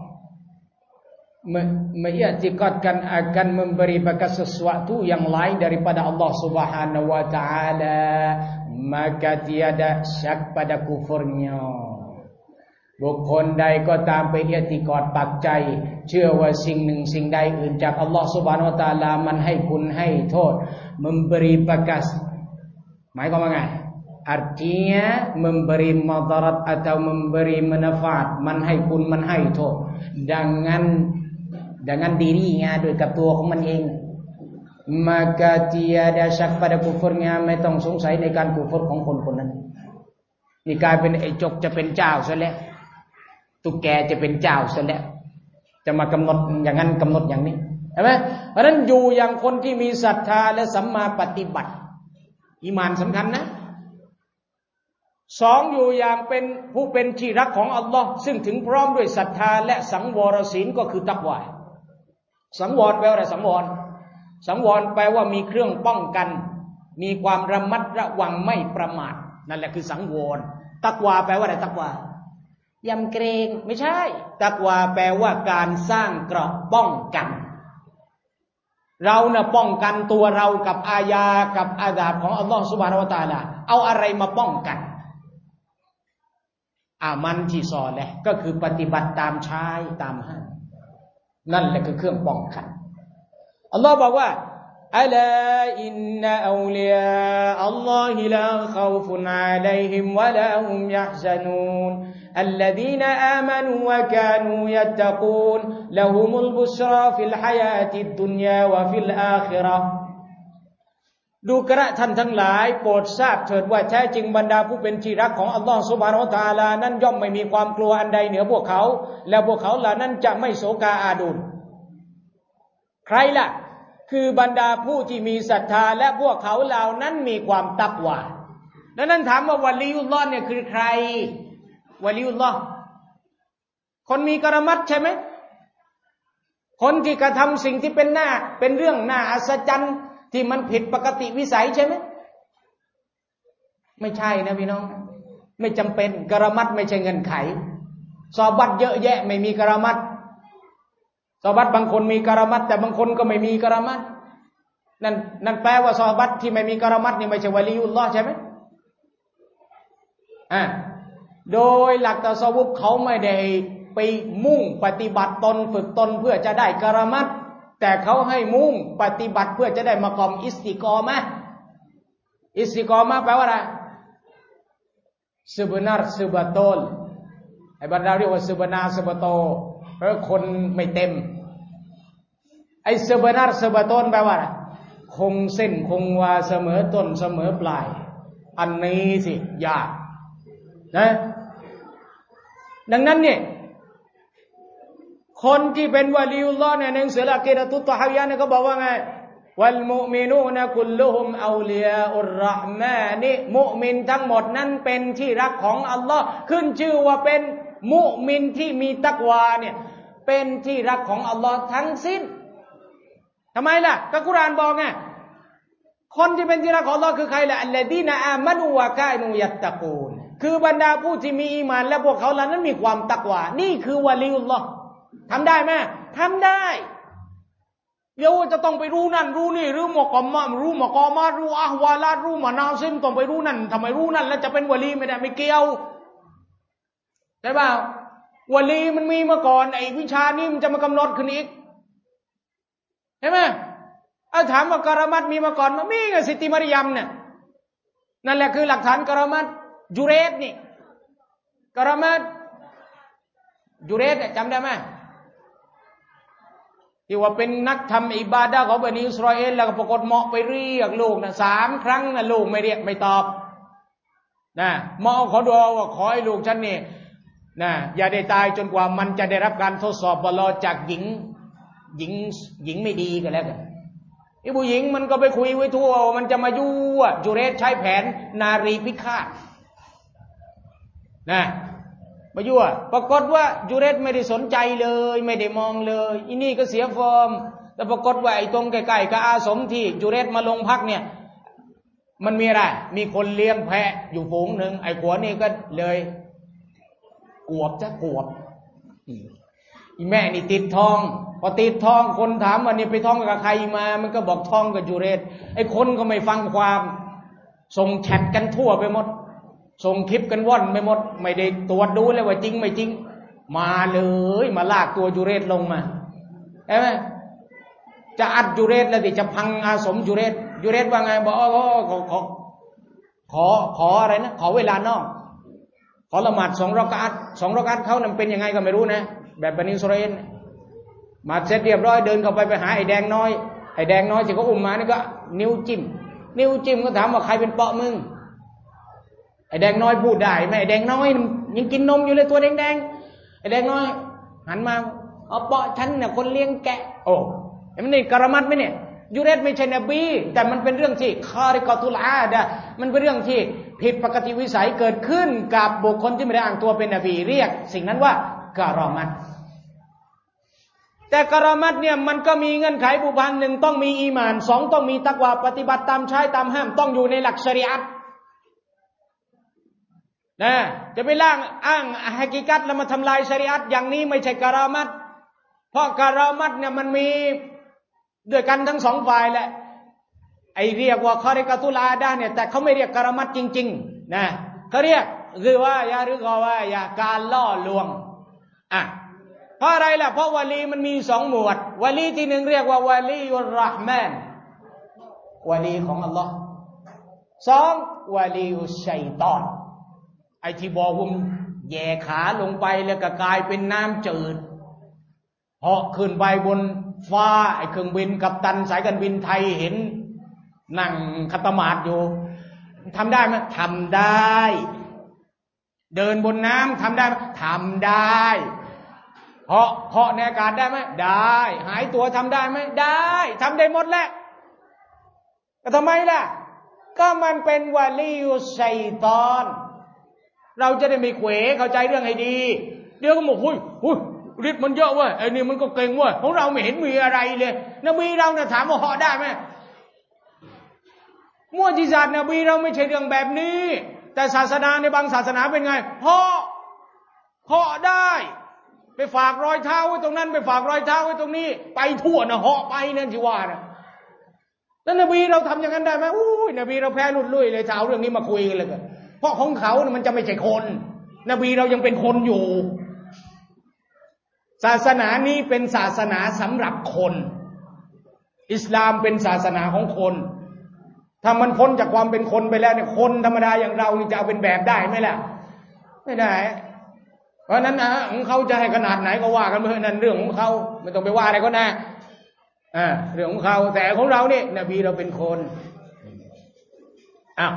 mengiktikadkan akan memberi bekas sesuatu yang lain daripada Allah Subhanahu wa taala maka tiada syak pada kufurnya บุคคลใดก็ตามไปอิติกอดปักใจเชื่อว่าสิ่งหนึ่งสิ่งใดอื่นจากอัลลอฮฺซุบฮานะฮูวะตะอาลามันให้คุณให้โทษ memberi bekas หมายความว่าไง artinya memberi madarat atau memberi manfaat มันให้คุณมันให้โทษ dengan dengan dirinya ด้วยกับตัวของมันเอง maka tiada syak pada kufurnya ไม่ต้องสงสัยในการกุฟรของคนคนนั้นนี่กลายเป็นไอ้จกจะเป็นเจ้าซะแล้วตุ๊กแกจะเป็นเจ้าซะแล้วจะมากำหนดอย่างนั้นกำหนดอย่างนี้ใช่ไหมเพราะฉะนั้นอยู่อย่างคนที่มีศรัทธาและสัมมาปฏิบัติอีหม่านสำคัญนะสองอยู่อย่างเป็นผู้เป็นที่รักของอัลลอฮ์ซึ่งถึงพร้อมด้วยศรัทธาและสังวรศีลก็คือตักวาสังวรแปลว่าอะไรสังวรสังวรแปลว่ามีเครื่องป้องกันมีความระมัดระวังไม่ประมาทนั่นแหละคือสังวรตักวาแปลว่าอะไรตักวายำเกรงไม่ใช่ตักวาแปลว่าการสร้างเกราะป้องกันเราน่ะป้องกันตัวเรากับอาญากับอาดาบของอัลลอฮฺซุบฮานะฮูวะตะอาลาเอาอะไรมาป้องกันอามันที่ซอและก็คือปฏิบัติตามชายตามห้ามนั่นแหละคือเครื่องป้องกันอัลลอฮฺบอกว่าอัลาอินนะอูลิยาอัลลอฮิลาคอฟุนอะลัยฮิมวะลาฮุมยะฮซะนูนالذين آمنوا وكانوا يتقون لهم البشرى في الحياة الدنيا وفي الآخرة ดูกระท่านทั้งหลายโปรดทราบเถิดว่าแท้จริงบรรดาผู้เป็นที่รักของอัลลอฮฺซุบฮานะฮูวะตะอาลานั้นย่อมไม่มีความกลัวอันใดเหนือพวกเขาและพวกเขาเหล่านั้นจะไม่โศกาอาดูลใครล่ะคือบรรดาผู้ที่มีศรัทธาและพวกเขาเหล่านั้นมีความตักวาดังนั้นถามว่าวะลีอุลลอฮ์เนี่ยคือใครวะลีอุลลอฮ์คนมีกรมัตใช่ไหมคนที่กระทำสิ่งที่เป็นหน้าเป็นเรื่องน่าอัศจรรย์ที่มันผิดปกติวิสัยใช่ไหมไม่ใช่นะพี่น้องไม่จำเป็นกรมัตไม่ใช่เงื่อนไขซอบัตเยอะแยะไม่มีกรมัตซอบัตบางคนมีกรมัตแต่บางคนก็ไม่มีกรมัตนั่นนั่นแปลว่าซอบัตที่ไม่มีกรมัตนี่ไม่ใช่วะลีอุลลอฮ์ใช่ไหมอ่าโดยหลักตะซอวุฟเขาไม่ได้ไปมุ่งปฏิบัติตนฝึกตนเพื่อจะได้กรมัตแต่เขาให้มุ่งปฏิบัติเพื่อจะได้มากอมอิสติกอมะอิสติกอมะแปลว่าอะไร sebenar sebetul ไอ้บรรดาเรียกว่า sebenar sebetul เพราะคนไม่เต็มไอ้ sebenar sebetul แปลว่าอะไรคงเส้นคงวาเสมอต้นเสมอปลายอันนี้สิยากนะดังนั้นเนี่ยคนที่เป็นวะลีอุลลอฮ์เนี่ยในหนังสืออะกีดะตุตตะฮาวิยะห์เนี่ยก็บอกว่าไงวัลมุมินูนกุลลุฮุมเอาลิยาอุรเราะห์มานิมุมินทั้งหมดนั้นเป็นที่รักของอัลลอฮ์ขึ้นชื่อว่าเป็นมุมินที่มีตักวาเนี่ยเป็นที่รักของอัลลอฮ์ทั้งสิ้นทำไมล่ะก็กุรอานบอกไงคนที่เป็นที่รักของอัลลอฮ์คือใครล่ะอัลลดีนะอามานูวะกานูยัตตะกูนคือบรรดาผู้ที่มีอีหม่านและพวกเขาเหล่านั้นมีความตักวานี่คือวะลีอุลลอฮ์ทำได้ไหมทำได้เดี๋ยวจะต้องไปรู้นั่นรู้นี่รู้หมอกอมมารู้หมอกอมารู้อะฮวาลารู้มานาซิมต้องไปรู้นั่นทำไมรู้นั่นแล้วจะเป็นวะลีไม่ได้ไม่เกี่ยวใช่ป่าววะลีมันมีมาก่อนไอ้วิชานี้มันจะมากำหนดขึ้นอีกใช่ไหมเอาถามว่ากรมัตมีมาก่อนมั้ยมีไงสิติมารยมเนี่ยนั่นแหละคือหลักฐานกรมัตจุเรตนี่กรมัตจุเรตจำได้ไหมที่ว่าเป็นนักทำอิบาดะห์ของบันิอิสราเอลแล้วก็ปรากฏเหมาะไปเรียกลูกนะสามครั้งนะลูกไม่เรียกไม่ตอบนะเหมาะขอดุอาว่าขอให้ลูกฉันนี่นะอย่าได้ตายจนกว่ามันจะได้รับการทดสอบอัลเลาะห์จากหญิงหญิงหญิงไม่ดีก็แล้วกันไอ้ผู้หญิงมันก็ไปคุยไว้ทั่วมันจะมายั่วจุเรศใช้แผนนารีพิฆาตนะมายั่วปรากฏว่ายูเรตไม่ได้สนใจเลยไม่ได้มองเลยอีนี่ก็เสียฟอร์มแต่ปรากฏว่าไอ้ตรงใกล้ๆกับอาสมที่ยูเรตมาลงพักเนี่ยมันมีอะไรมีคนเลี้ยงแพะอยู่ฝูงหนึ่งไอ้ขวนี่ก็เลยกวบจะกวบอีแม่นี่ติดทองพอติดทองคนถามว่านี่ไปท้องกับใครมามันก็บอกท้องกับยูเรตไอ้คนก็ไม่ฟังความส่งแชทกันทั่วไปหมดส่งคลิปกันว่อนไปหมดไม่ได้ตรวจดูเลยว่าจริงไม่จริงมาเลยมาลากตัวยูเรตลงมาใช่ไหมจะอัดยูเรตแล้วดิจะพังอาสมยูเรตยูเรตว่าไงบอกอ๋อขอขอขอขออะไรนะขอเวลานอกขอละหมาดสองรอกาตสองรอกาตเขานั้นเป็นยังไงก็ไม่รู้นะแบบบันิอิสราเอลมาเสร็จเรียบร้อยเดินเข้าไปไปหาไอ้แดงน้อยไอ้แดงน้อยที่เขาอุ้มมานี่ก็นิ้วจิ้มนิ้วจิ้มก็ถามว่าใครเป็นเปาะมึงไอ้แดงน้อยพูดได้ไหมไอ้แดงน้อยยังกินนมอยู่เลยตัวแดงๆไอ้แดงน้อยหันมาเอาเปาะฉันเนี่ยคนเลี้ยงแกะโอ้ไอ้มันนี่กรมัดไหมเนี่ยยูเรตไม่ใช่นบีแต่มันเป็นเรื่องที่คาริกอตุลอาดะมันเป็นเรื่องที่ผิดปกติวิสัยเกิดขึ้นกับบุคคลที่ไม่ได้อ้างตัวเป็นนบีเรียกสิ่งนั้นว่ากรมัดแต่กรมัดเนี่ยมันก็มีเงื่อนไขบุพันหนึ่งต้องมีอีหม่านสองต้องมีตักวาปฏิบัติตามใช้ตามห้ามต้องอยู่ในหลักชริอะห์นะจะไปล่างอ้างฮะกีกัตแล้วมาทำลายชริอะห์อย่างนี้ไม่ใช่กรมัดเพราะกรมัดเนี่ยมันมีด้วยกันทั้งสองฝ่ายแหละไอเรียกว่าคาริกาตุลาดาเนี่ยแต่เขาไม่เรียกกรมัดจริงๆนะเขาเรียกคือว่ายาหรือกอว่ายาการล่อลวงอ่ะเพราะอะไรล่ะเพราะวะลีมันมีสองหมวดวะลีที่หนึ่งเรียกว่าวะลีอุรเราะห์มานวะลีของอัลลอฮ์สองวะลีอุชัยฏอนไอ้ที่บอกว่าแย่ขาลงไปแล้วก็กลายเป็นน้ำจืดเหาะขึ้นไปบนฟ้าไอ้เครื่องบินกัปตันสายการบินไทยเห็นนั่งคัตมาดอยู่ทำได้ไหมทำได้เดินบนน้ำทำได้ไหมทำได้เหาะเหาะในอากาศได้ไหมได้หายตัวทำได้ไหมได้ทำได้หมดแหละแต่ทำไมล่ะก็มันเป็นวะลีอุชัยฏอนเราจะได้ไม่เขวเข้าใจเรื่องให้ดีเดี๋ยวก็บอกหุ้ยหุ้ยฤทธิ์มันเยอะเว้ยไอ้นี่มันก็เก่งเว้ยของเราไม่เห็นมีอะไรเลยนบีเราเนี่ยถามว่าเหาะได้ไหมมุอ์ญิซาตนบีเราไม่ใช่เรื่องแบบนี้แต่ศาสนาในบางศาสนาเป็นไงเหาะเหาะได้ไปฝากรอยเท้าไว้ตรงนั้นไปฝากรอยเท้าไว้ตรงนี้ไปทั่วนะเหาะไปนั่นที่ว่านะแล้วนบีเราทำอย่างนั้นได้ไหมอุ้ยนบีเราแพ้ลุ่นลุ่ยเลยจะเอาเรื่องนี้มาคุยกันเลยกันเพราะของเขาเนี่ยมันจะไม่ใช่คนนบีเรายังเป็นคนอยู่ศาสนานี้เป็นศาสนาสำหรับคนอิสลามเป็นศาสนาของคนถ้ามันพ้นจากความเป็นคนไปแล้วเนี่ยคนธรรมดาอย่างเรานี่จะเอาเป็นแบบได้ไหมล่ะไม่ได้เพราะนั้นนะของเขาจะให้ขนาดไหนก็ว่ากันไปนั่นเรื่องของเขาไม่ต้องไปว่าอะไรก็นะอ่าเรื่องของเขาแต่ของเราเนี่ยนบีเราเป็นคนอ้าว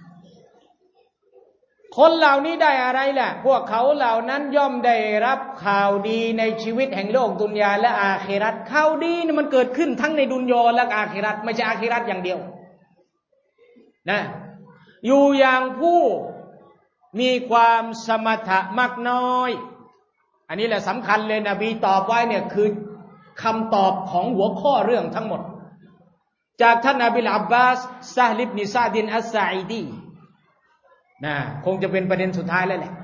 คนเหล่านี้ได้อะไรล่ะพวกเขาเหล่านั้นย่อมได้รับข่าวดีในชีวิตแห่งโลกดุนยาและอาคิเราะห์ข่าวดีนี่มันเกิดขึ้นทั้งในดุนยาและอาคิเราะห์ไม่ใช่อาคิเราะห์อย่างเดียวนะอยู่อย่างผู้มีความสมถะมากน้อยอันนี้แหละสำคัญเลยนบีตอบไว้เนี่ยคือคำตอบของหัวข้อเรื่องทั้งหมดจากท่านอบิลอับบาสซะฮ์ อิบนุ ซะอ์ดอัสซะอีดีนะคงจะเป็นประเด็นสุดท้ายแล้วแหละ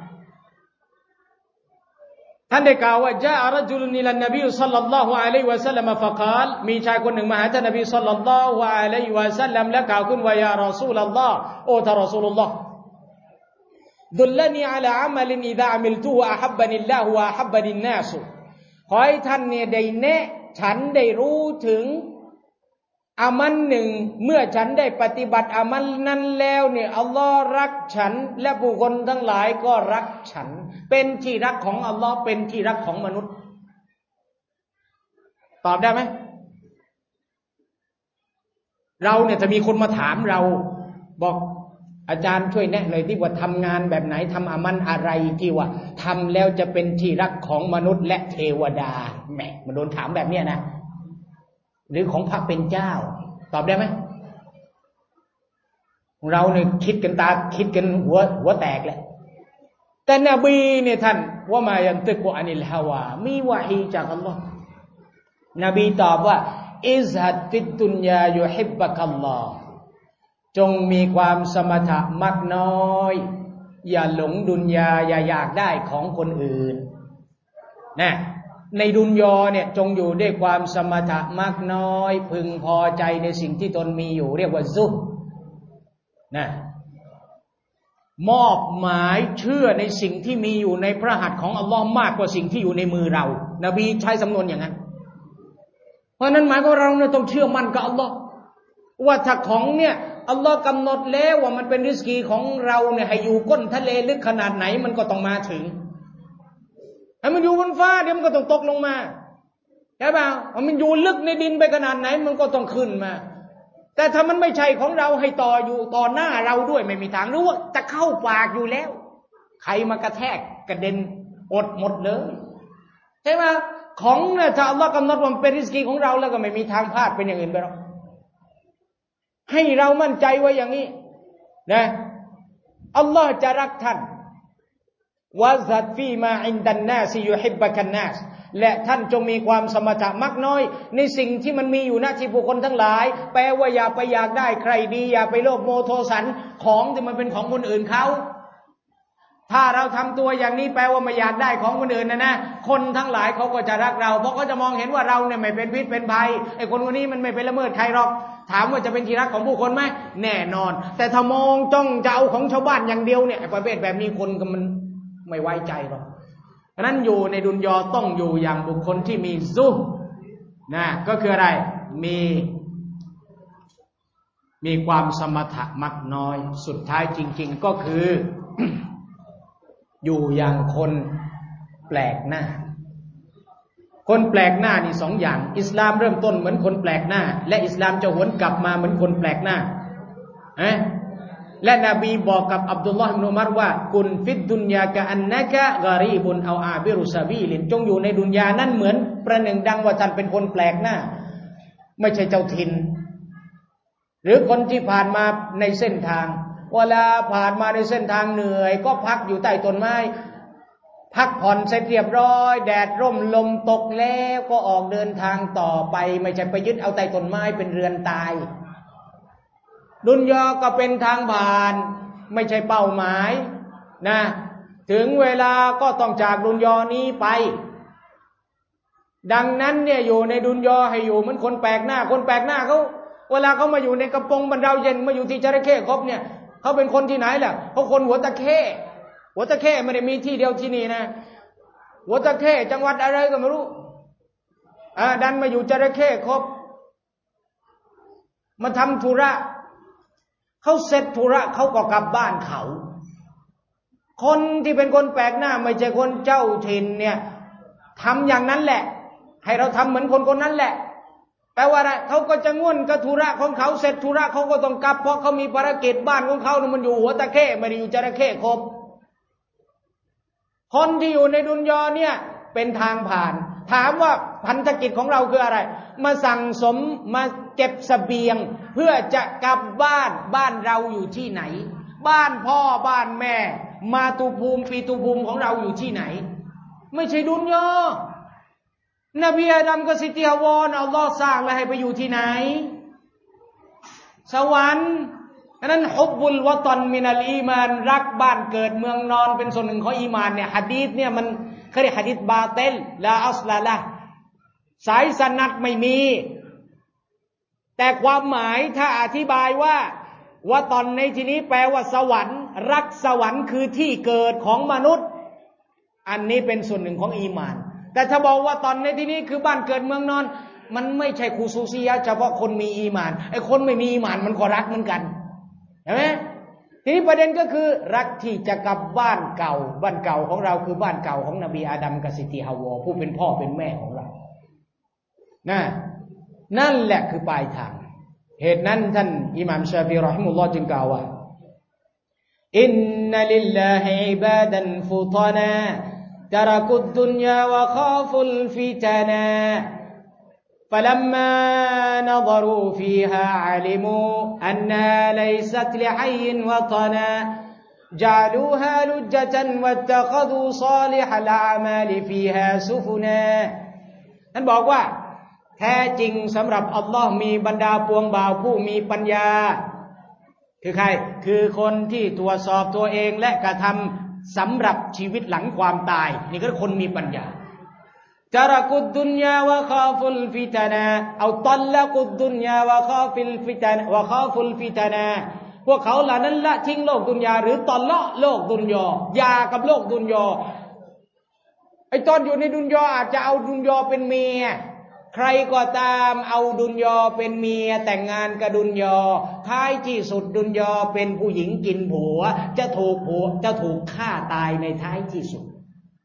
ท่านได้กล่าวว่าจาอะรจุลุนอิลันนบีศ็อลลัลลอฮุอะลัยฮิวะซัลลัมฟะกาลมีชายคนหนึ่งมาหาท่านนบีศ็อลลัลลอฮุอะลัยฮิวะซัลลัมและกล่าวขึ้นว่ายารอซูลัลลอฮ์โอ้ท่านรอซูลุลลอฮ์ดุลลนีอะลาอะมัลินอิซาอะมิลตุฮุอะฮับบะนิลลาฮุวะอะฮับบะนินนาสขอให้ท่านเนี่ยได้แนะฉันได้รู้ถึงอามัลหนึ่งเมื่อฉันได้ปฏิบัติอามัลนั้นแล้วเนี่ยอัลลอฮ์รักฉันและผู้คนทั้งหลายก็รักฉันเป็นที่รักของอัลลอฮ์เป็นที่รักของมนุษย์ตอบได้ไหมเราเนี่ยจะมีคนมาถามเราบอกอาจารย์ช่วยแนะหน่อยที่ว่าทำงานแบบไหนทำอามัลอะไรที่ว่าทำแล้วจะเป็นที่รักของมนุษย์และเทวดาแหมมันโดนถามแบบเนี้ยนะหรือของพระเป็นเจ้าตอบได้ไหมเราเนี่ยคิดกันตาคิดกันหัวหัวแตกแหละแต่นบีเนี่ยท่านว่ามายันติกุอานิลฮาวามีวะฮีจากอัลลอฮ์นบีตอบว่าอิซฮัดฟิดดุนยายุฮิบบะกัลลอฮ์จงมีความสมถะมักน้อยอย่าหลงดุนยาอย่าอยากได้ของคนอื่นนะในดุนยาเนี่ยจงอยู่ด้วยความสมถะมักน้อยพึงพอใจในสิ่งที่ตนมีอยู่เรียกว่าซุฮ์นะมอบหมายเชื่อในสิ่งที่มีอยู่ในพระหัตถ์ของอัลลอฮ์มากกว่าสิ่งที่อยู่ในมือเรานบีใช้สำนวนอย่างนั้นเพราะนั้นหมายความว่าเราเนี่ยต้องเชื่อมั่นกับอัลลอฮ์ว่าถ้าของเนี่ยอัลลอฮ์กำหนดแล้วว่ามันเป็นริสกีของเราเนี่ยให้อยู่ก้นทะเลลึกขนาดไหนมันก็ต้องมาถึงให้มันอยู่บนฟ้าเดี๋ยวมันก็ต้องตกลงมาใช่ป่าวมันอยู่ลึกในดินไปขนาดไหนมันก็ต้องขึ้นมาแต่ถ้ามันไม่ใช่ของเราให้ต่ออยู่ต่อหน้าเราด้วยไม่มีทางรู้ว่าจะเข้าปากอยู่แล้วใครมากระแทกกระเด็นอดหมดเลยใช่ไหมของเนี่ยถ้าอัลลอฮ์กำหนดว่ามันเป็นริสกีของเราแล้วก็ไม่มีทางพลาดเป็นอย่างอื่นไปหรอกให้เรามั่นใจไว้อย่างนี้นะอัลลอฮ์จะรักท่านวะซัดฟีมาอินดันนาซิยุฮิบบะกันนาสและท่านจงมีความสมถะมักน้อยในสิ่งที่มันมีอยู่ณที่บุคคลทั้งหลายแปลว่าอย่าไปอยากได้ใครดีอย่าไปโลภโมโทสันของที่มันเป็นของคนอื่นเขาถ้าเราทำตัวอย่างนี้แปลว่าไม่อยากได้ของคนอื่นนะนะคนทั้งหลายเขาก็จะรักเราเพราะเขาจะมองเห็นว่าเราเนี่ยไม่เป็นพิษเป็นภัยไอ้คนคนนี้มันไม่ไปละเมิดใครหรอกถามว่าจะเป็นที่รักของผู้คนไหมแน่นอนแต่ถ้ามองจ้องจะเอาของชาวบ้านอย่างเดียวเนี่ยประเภทแบบนี้คนก็มันไม่ไว้ใจหรอกฉะนั้นอยู่ในดุนยอต้องอยู่อย่างบุคคลที่มีซุฮ์นะก็คืออะไรมีมีความสมถะมักน้อยสุดท้ายจริงๆก็คือ อยู่อย่างคนแปลกหน้าคนแปลกหน้านี่สองอย่างอิสลามเริ่มต้นเหมือนคนแปลกหน้าและอิสลามจะหวนกลับมาเหมือนคนแปลกหน้าเอ๊ะและนบีบอกกับอับดุลลอฮ์อิบนุอุมัรว่ากุนฟิดดุนยากะอันนะกะกะรีบุนเอาอาบิรุซาบีลินจงอยู่ในดุนยานั้นเหมือนประหนึ่งดังว่าท่านเป็นคนแปลกหน้าไม่ใช่เจ้าถิ่นหรือคนที่ผ่านมาในเส้นทางเวลาผ่านมาในเส้นทางเหนื่อยก็พักอยู่ใต้ต้นไม้พักผ่อนเสร็จเรียบร้อยแดดร่มลมตกแล้วก็ออกเดินทางต่อไปไม่ใช่ไปยึดเอาใต้ต้นไม้เป็นเรือนตายดุนยาก็เป็นทางผ่านไม่ใช่เป้าหมายนะถึงเวลาก็ต้องจากดุนยานี้ไปดังนั้นเนี่ยอยู่ในดุนยาให้อยู่เหมือนคนแปลกหน้าคนแปลกหน้าเขาเวลาเขามาอยู่ในกระโปรงบรรดาเย็นมาอยู่ที่จระเข้ครบเนี่ยเขาเป็นคนที่ไหนล่ะเขาคนหัวตะเข้หัวตะเข้ไม่ได้มีที่เดียวที่นี่นะหัวตะเข้จังหวัดอะไรก็ไม่รู้อ่าดันมาอยู่จระเข้ครบมาทำธุระเขาเสร็จธุระเขาก็กลับบ้านเขาคนที่เป็นคนแปลกหน้าไม่ใช่คนเจ้าถิ่นเนี่ยทำอย่างนั้นแหละให้เราทำเหมือนคนคนนั้นแหละแปลว่าอะไรเขาก็จะง่วนกับธุระของเขาเสร็จธุระเขาก็ต้องกลับเพราะเขามีภารกิจบ้านของเขามันอยู่หัวตะเข้ไม่ได้อยู่จระเข้ครบคนที่อยู่ในดุนยาเนี่ยเป็นทางผ่านถามว่าพันธกิจของเราคืออะไรมาสั่งสมมาเก็บเสบียงเพื่อจะกลับบ้านบ้านเราอยู่ที่ไหนบ้านพ่อบ้านแม่มาตุภูมิปีตุภูมิของเราอยู่ที่ไหนไม่ใช่ดุนยานบีอาดัมกับซิติฮาวาอัลลอฮ์สร้างแล้วให้ไปอยู่ที่ไหนสวรรค์นั้นฮุบบุลวะตันมินัลอีมานรักบ้านเกิดเมืองนอนเป็นส่วนหนึ่งของอีมานเนี่ยหะดีษเนี่ยมันเขาเรียกหะดีษบาเตลลาอัศลาละสายสนัดไม่มีแต่ความหมายถ้าอธิบายว่าวะตันในที่นี้แปลว่าสวรรค์รักสวรรค์คือที่เกิดของมนุษย์อันนี้เป็นส่วนหนึ่งของอีมานแต่ถ้าบอกว่าตอนในที่นี้คือบ้านเกิดเมืองนอนมันไม่ใช่คูซูซียะเฉพาะคนมีอีมานไอ้คนไม่มีอีมานมันก็รักเหมือนกันเห็นไหมทีนี้ประเด็นก็คือรักที่จะกลับบ้านเก่าบ้านเก่าของเราคือบ้านเก่าของนบีอาดัมกับซิติฮาวาผู้เป็นพ่อเป็นแม่ของเรานะนั่นแหละคือปลายทางเหตุนั้นท่านอิหม่ามชาฟิอีเราะฮิมุลลอฮ์จึงกล่าวว่าอินนัลิลลาฮิอิบาดันฟุตนาتركوا الدنيا وخافوا الفتنا فلما نظروا فيها علموا أنها ليست لحي وطنا جعلوها لجة واتخذوا صالح الأعمال فيها سفنا ท่านบอกว่าแท้จริงสำหรับอัลลอฮ์มีบรรดาปวงบ่าวผู้มีปัญญาคือใครคือคนที่ตรวจสอบตัวเองและกระทำสำหรับชีวิตหลังความตายนี่คือคนมีปัญญาตะรักุดดุนยาวะคาฟุลฟิตนะเอาตัลลักุดดุนยาวะคาฟิลฟิตนะวะคาฟุลฟิตนะพวกเขาเหล่านั้นละทิ้งโลกดุนยาหรือตอนละโลกดุนยายากับโลกดุนยาไอ้ตอนอยู่ในดุนยาอาจจะเอาดุนยาเป็นเมียใครก็ตามเอาดุนยาเป็นเมียแต่งงานกับดุนยาท้ายที่สุดดุนยาเป็นผู้หญิงกินผัวจะถูกผัวจะถูกฆ่าตายในท้ายที่สุด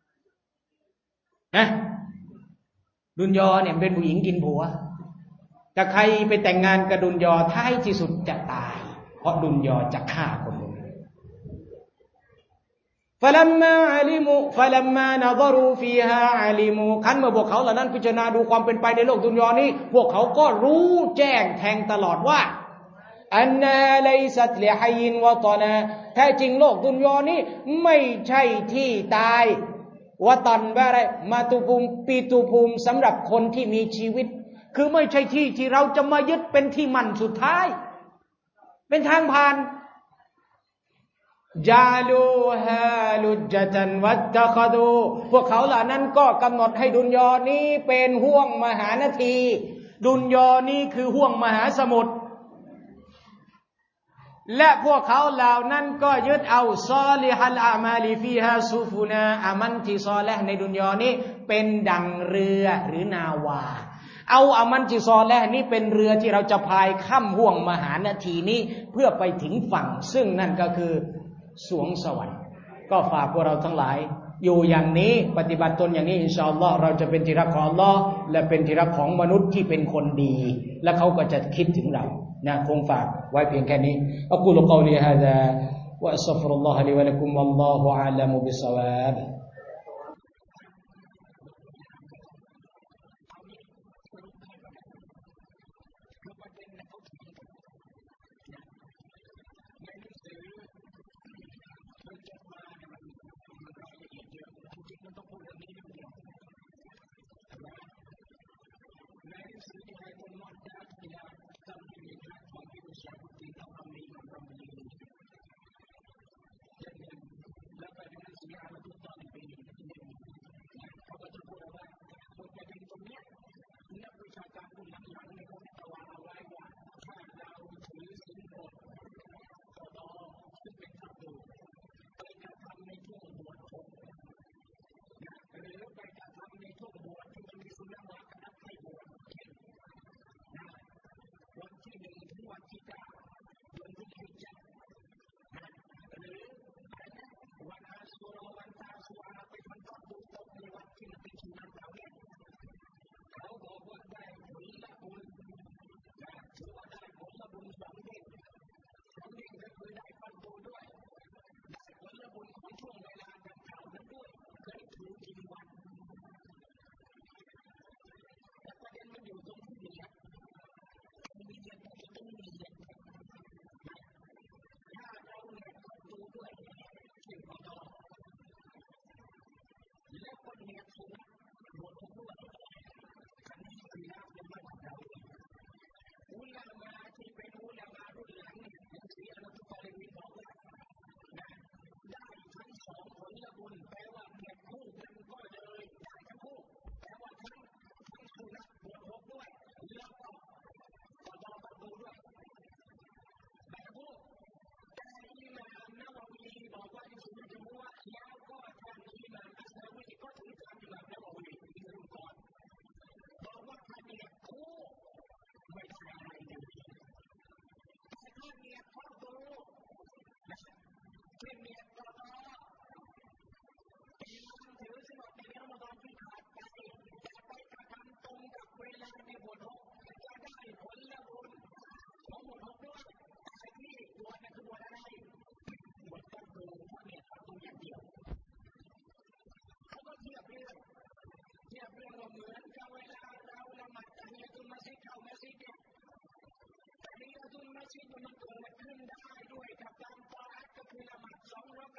นะดุนยาเนี่ยเป็นผู้หญิงกินผัวแต่ใครไปแต่งงานกับดุนยาท้ายที่สุดจะตายเพราะดุนยาจะฆ่าคนนั้นفلما علموا فلما نظروا فيها علموا คันเมื่อพวกเขาเหล่านั้นพิจารณาดูความเป็นไปในโลกดุนยานี้พวกเขาก็รู้แจ้งแทงตลอดว่าอันนาไลซัตลิฮัยนวะตอนาแท้จริงโลกดุนยานี้ไม่ใช่ที่ตายวะตันบะไรมาตุภูมิปีตุภูมิสำหรับคนที่มีชีวิตคือไม่ใช่ที่ที่เราจะมายึดเป็นที่มั่นสุดท้ายเป็นทางผ่านจาลูฮาลุจตันวัตตะคดูพวกเขาเหล่านั้นก็กำหนดให้ดุนยานี้เป็นห้วงมหานาทีดุนยานี้คือห้วงมหาสมุทรและพวกเขาเหล่านั้นก็ยึดเอาซอลิฮัลอามาลิฟีฮาซูฟูนาอามันที่ซอลิห์ในดุนยานี้เป็นดั่งเรือหรือนาวาเอาอามันที่ซอลิห์นี้เป็นเรือที่เราจะพายข้ามห่วงมหานาทีนี้เพื่อไปถึงฝั่งซึ่งนั่นก็คือสวงสวรรค์ก็ฝากพวกเราทั้งหลายอยู่อย่างนี้ปฏิบัติตนอย่างนี้อินชาอัลลอฮ์เราจะเป็นที่รักของอัลลอฮ์และเป็นที่รักของมนุษย์ที่เป็นคนดีและเขาก็จะคิดถึงเรานะคงฝากไว้เพียงแค่นี้อักูลุกอลีฮาซาวะอัสตัฆฟิรุลลอฮะลิวะละกุมวัลลอฮุอะลัมุบิศวาบที่มันเกิดขึ้นได้ด้วยกับการปาก็คือละหมาดสองร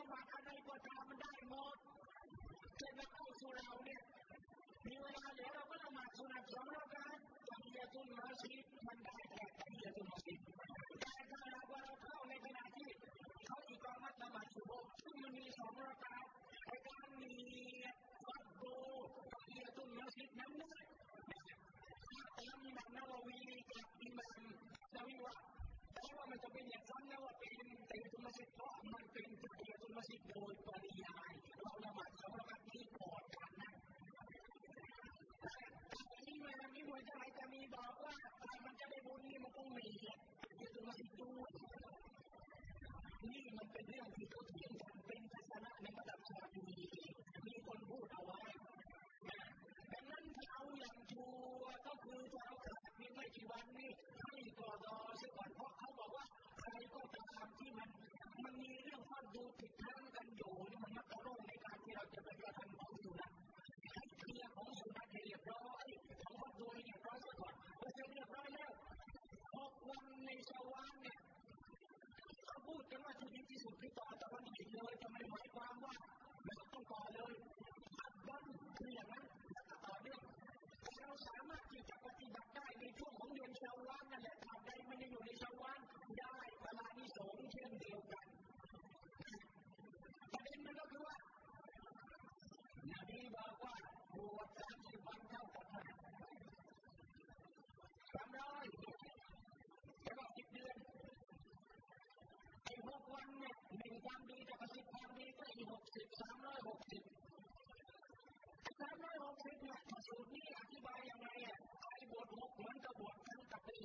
มาอะไรก็ตามมันได้หมดเช่นเราเข้าสู่เราเนี่ยมีเวลาเหลือเราก็ละหมาดสุนัตสองรากาตตะฮียะตุลมัสยิดมันได้แค่ตะฮียะตุลมัสยิดแต่ถ้าเราว่าเราเข้าในขณะที่เขาอีกองมัดละหมาดซุบฮ์ซึ่งมันมีสองรากาตไอ้การมีฟัดดูตะฮียะตุลมัสยิดนั้นเนี่ยตามอิหม่ามนาวัวีกับอิหม่ามนาวีว่าแต่ว่ามันจะเป็นอย่างนั้นนะว่าเป็นตะฮียะตุลมัสยิดเพราะมันเป็นตะฮียะตุลมัสยิดโดยปริยายเราละหมาดสองรากาตนี้ก่อนกันนะนี่มันมีหัวใจจะมีบอกว่ามันจะได้บุญนี่มันต้องมีที่จะมาดูนี่มันเป็นเรื่องที่เขาเถียงกันเป็นทัศนะในระดับชาติมีคนพูดเอาไว้ดังนั้นถ้าเอาอย่างชัวร์ก็คือถ้าเอาขาดเพียงไม่กี่วันนี้ให้กอดอเสียก่อนเพราะเขาบอกว่าใครก็ตามที่มันมันมีเรื่องความดูผิดพลาดกันอยู่นี่มันมักจะร่วมในการที่เราจะไปกระทำของสุนัขให้เคลียร์ของสุนัขให้เรียบร้อยของวัดโดยเรียบร้อยซะก่อนพอเสร็จเรียบร้อยแล้วหกวันในชาวบ้านเนี่ยเขาพูดกันว่าที่ดีที่สุดคือต่อตะวันตกเลยจะไม่หมายความว่าเราต้องต่อเลยอัดวันคืออย่างนั้นต่อเนื่องแต่เราสามารถที่จะปฏิบัติได้ในช่วงของเดือนชาวบ้านนั่นแหละถ้าใดไม่ได้อยู่ในชาวบ้านได้เวลาที่สองเช่นเดียวกันประเด็นมันก็คือว่านบีบอกว่าบวชสามสิบวันเท่ากับสามร้อยแล้วก็สิบเดือนไอ้หกวันเนี่ยหนึ่งความดีกับสิบความดีก็อีกหกสิบสามร้อยหกสิบสามร้อยหกสิบเนี่ยสูตรนี้อธิบายยังไงอ่ะไอ้บวชหกมันก็บวชทั้งกับปี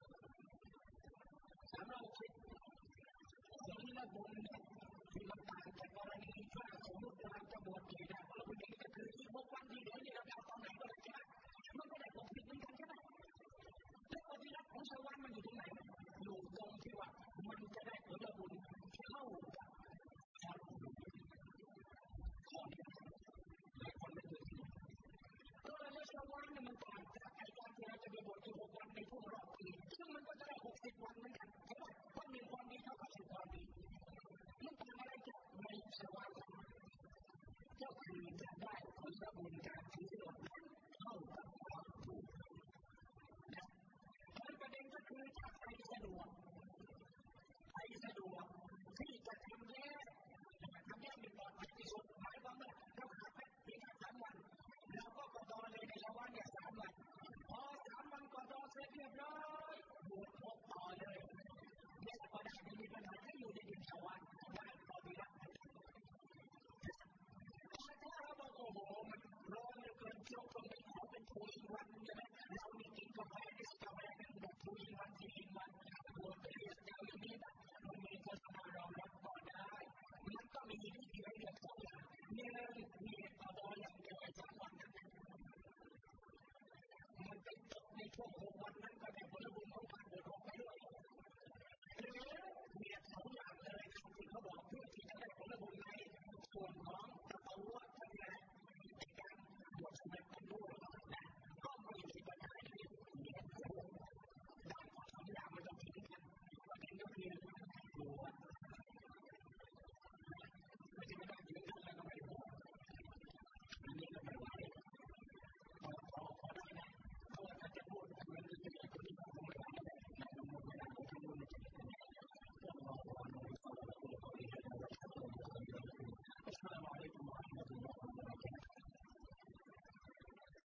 สามร้อยหกสิบนี่ละบุญเนี่ยที่มันต่างจากกรณีถ้าสมมติเราจะบวชกี่นะเราเป็นอย่างนี้ก็คือที่หกวันที่เหลือนี่เราจะเอาตอนไหนก็ได้ใช่ไหมมันก็ได้หกสิบเหมือนกันใช่ไหมแล้วปฏิบัติของชาวบ้านมันอยู่ตรงไหนอยู่ตรงที่ว่ามันจะได้ผลบุญเท่ากับคนคนหลายคนไม่เคยคิดก็เลยชาวบ้านเนี่ยมันต่างจากไอ้การที่เราจะไปบวชที่หกวันในช่วงรอบปีซึ่งมันก็จะได้หกสิบวันเหมือนกันเพราะว่าต้องมีความดีเท่ากับสิบความดีมันต่างอะไรจากในชาวบ้านก็คือจะได้ผลบุญการที่เราเท่ากับความถูกประเด็นก็คือถ้าใครสะดวกใครสะดวกที่จะทำแย่ทำแย่มีปลอดภัยที่สุดหมายความว่าเราขาดไปเพียงแค่สามวันเราก็กอดอเลยในละวันเนี่ยสามวันพอสามวันกอดอเสร็จเรียบร้อยบวชครบต่อเลยเนี่ยก็ได้ไม่มีปัญหาที่อยู่ในเดือนชาววันได้พอดีละถ้าเราบอกโอ้โหมันร้อนเหลือเกินเที่ยวตรงนี้ขอเป็นทุยวันใช่ไหมเรามีกินกาแฟที่กาแฟเป็นแบบทุยวันทีวัน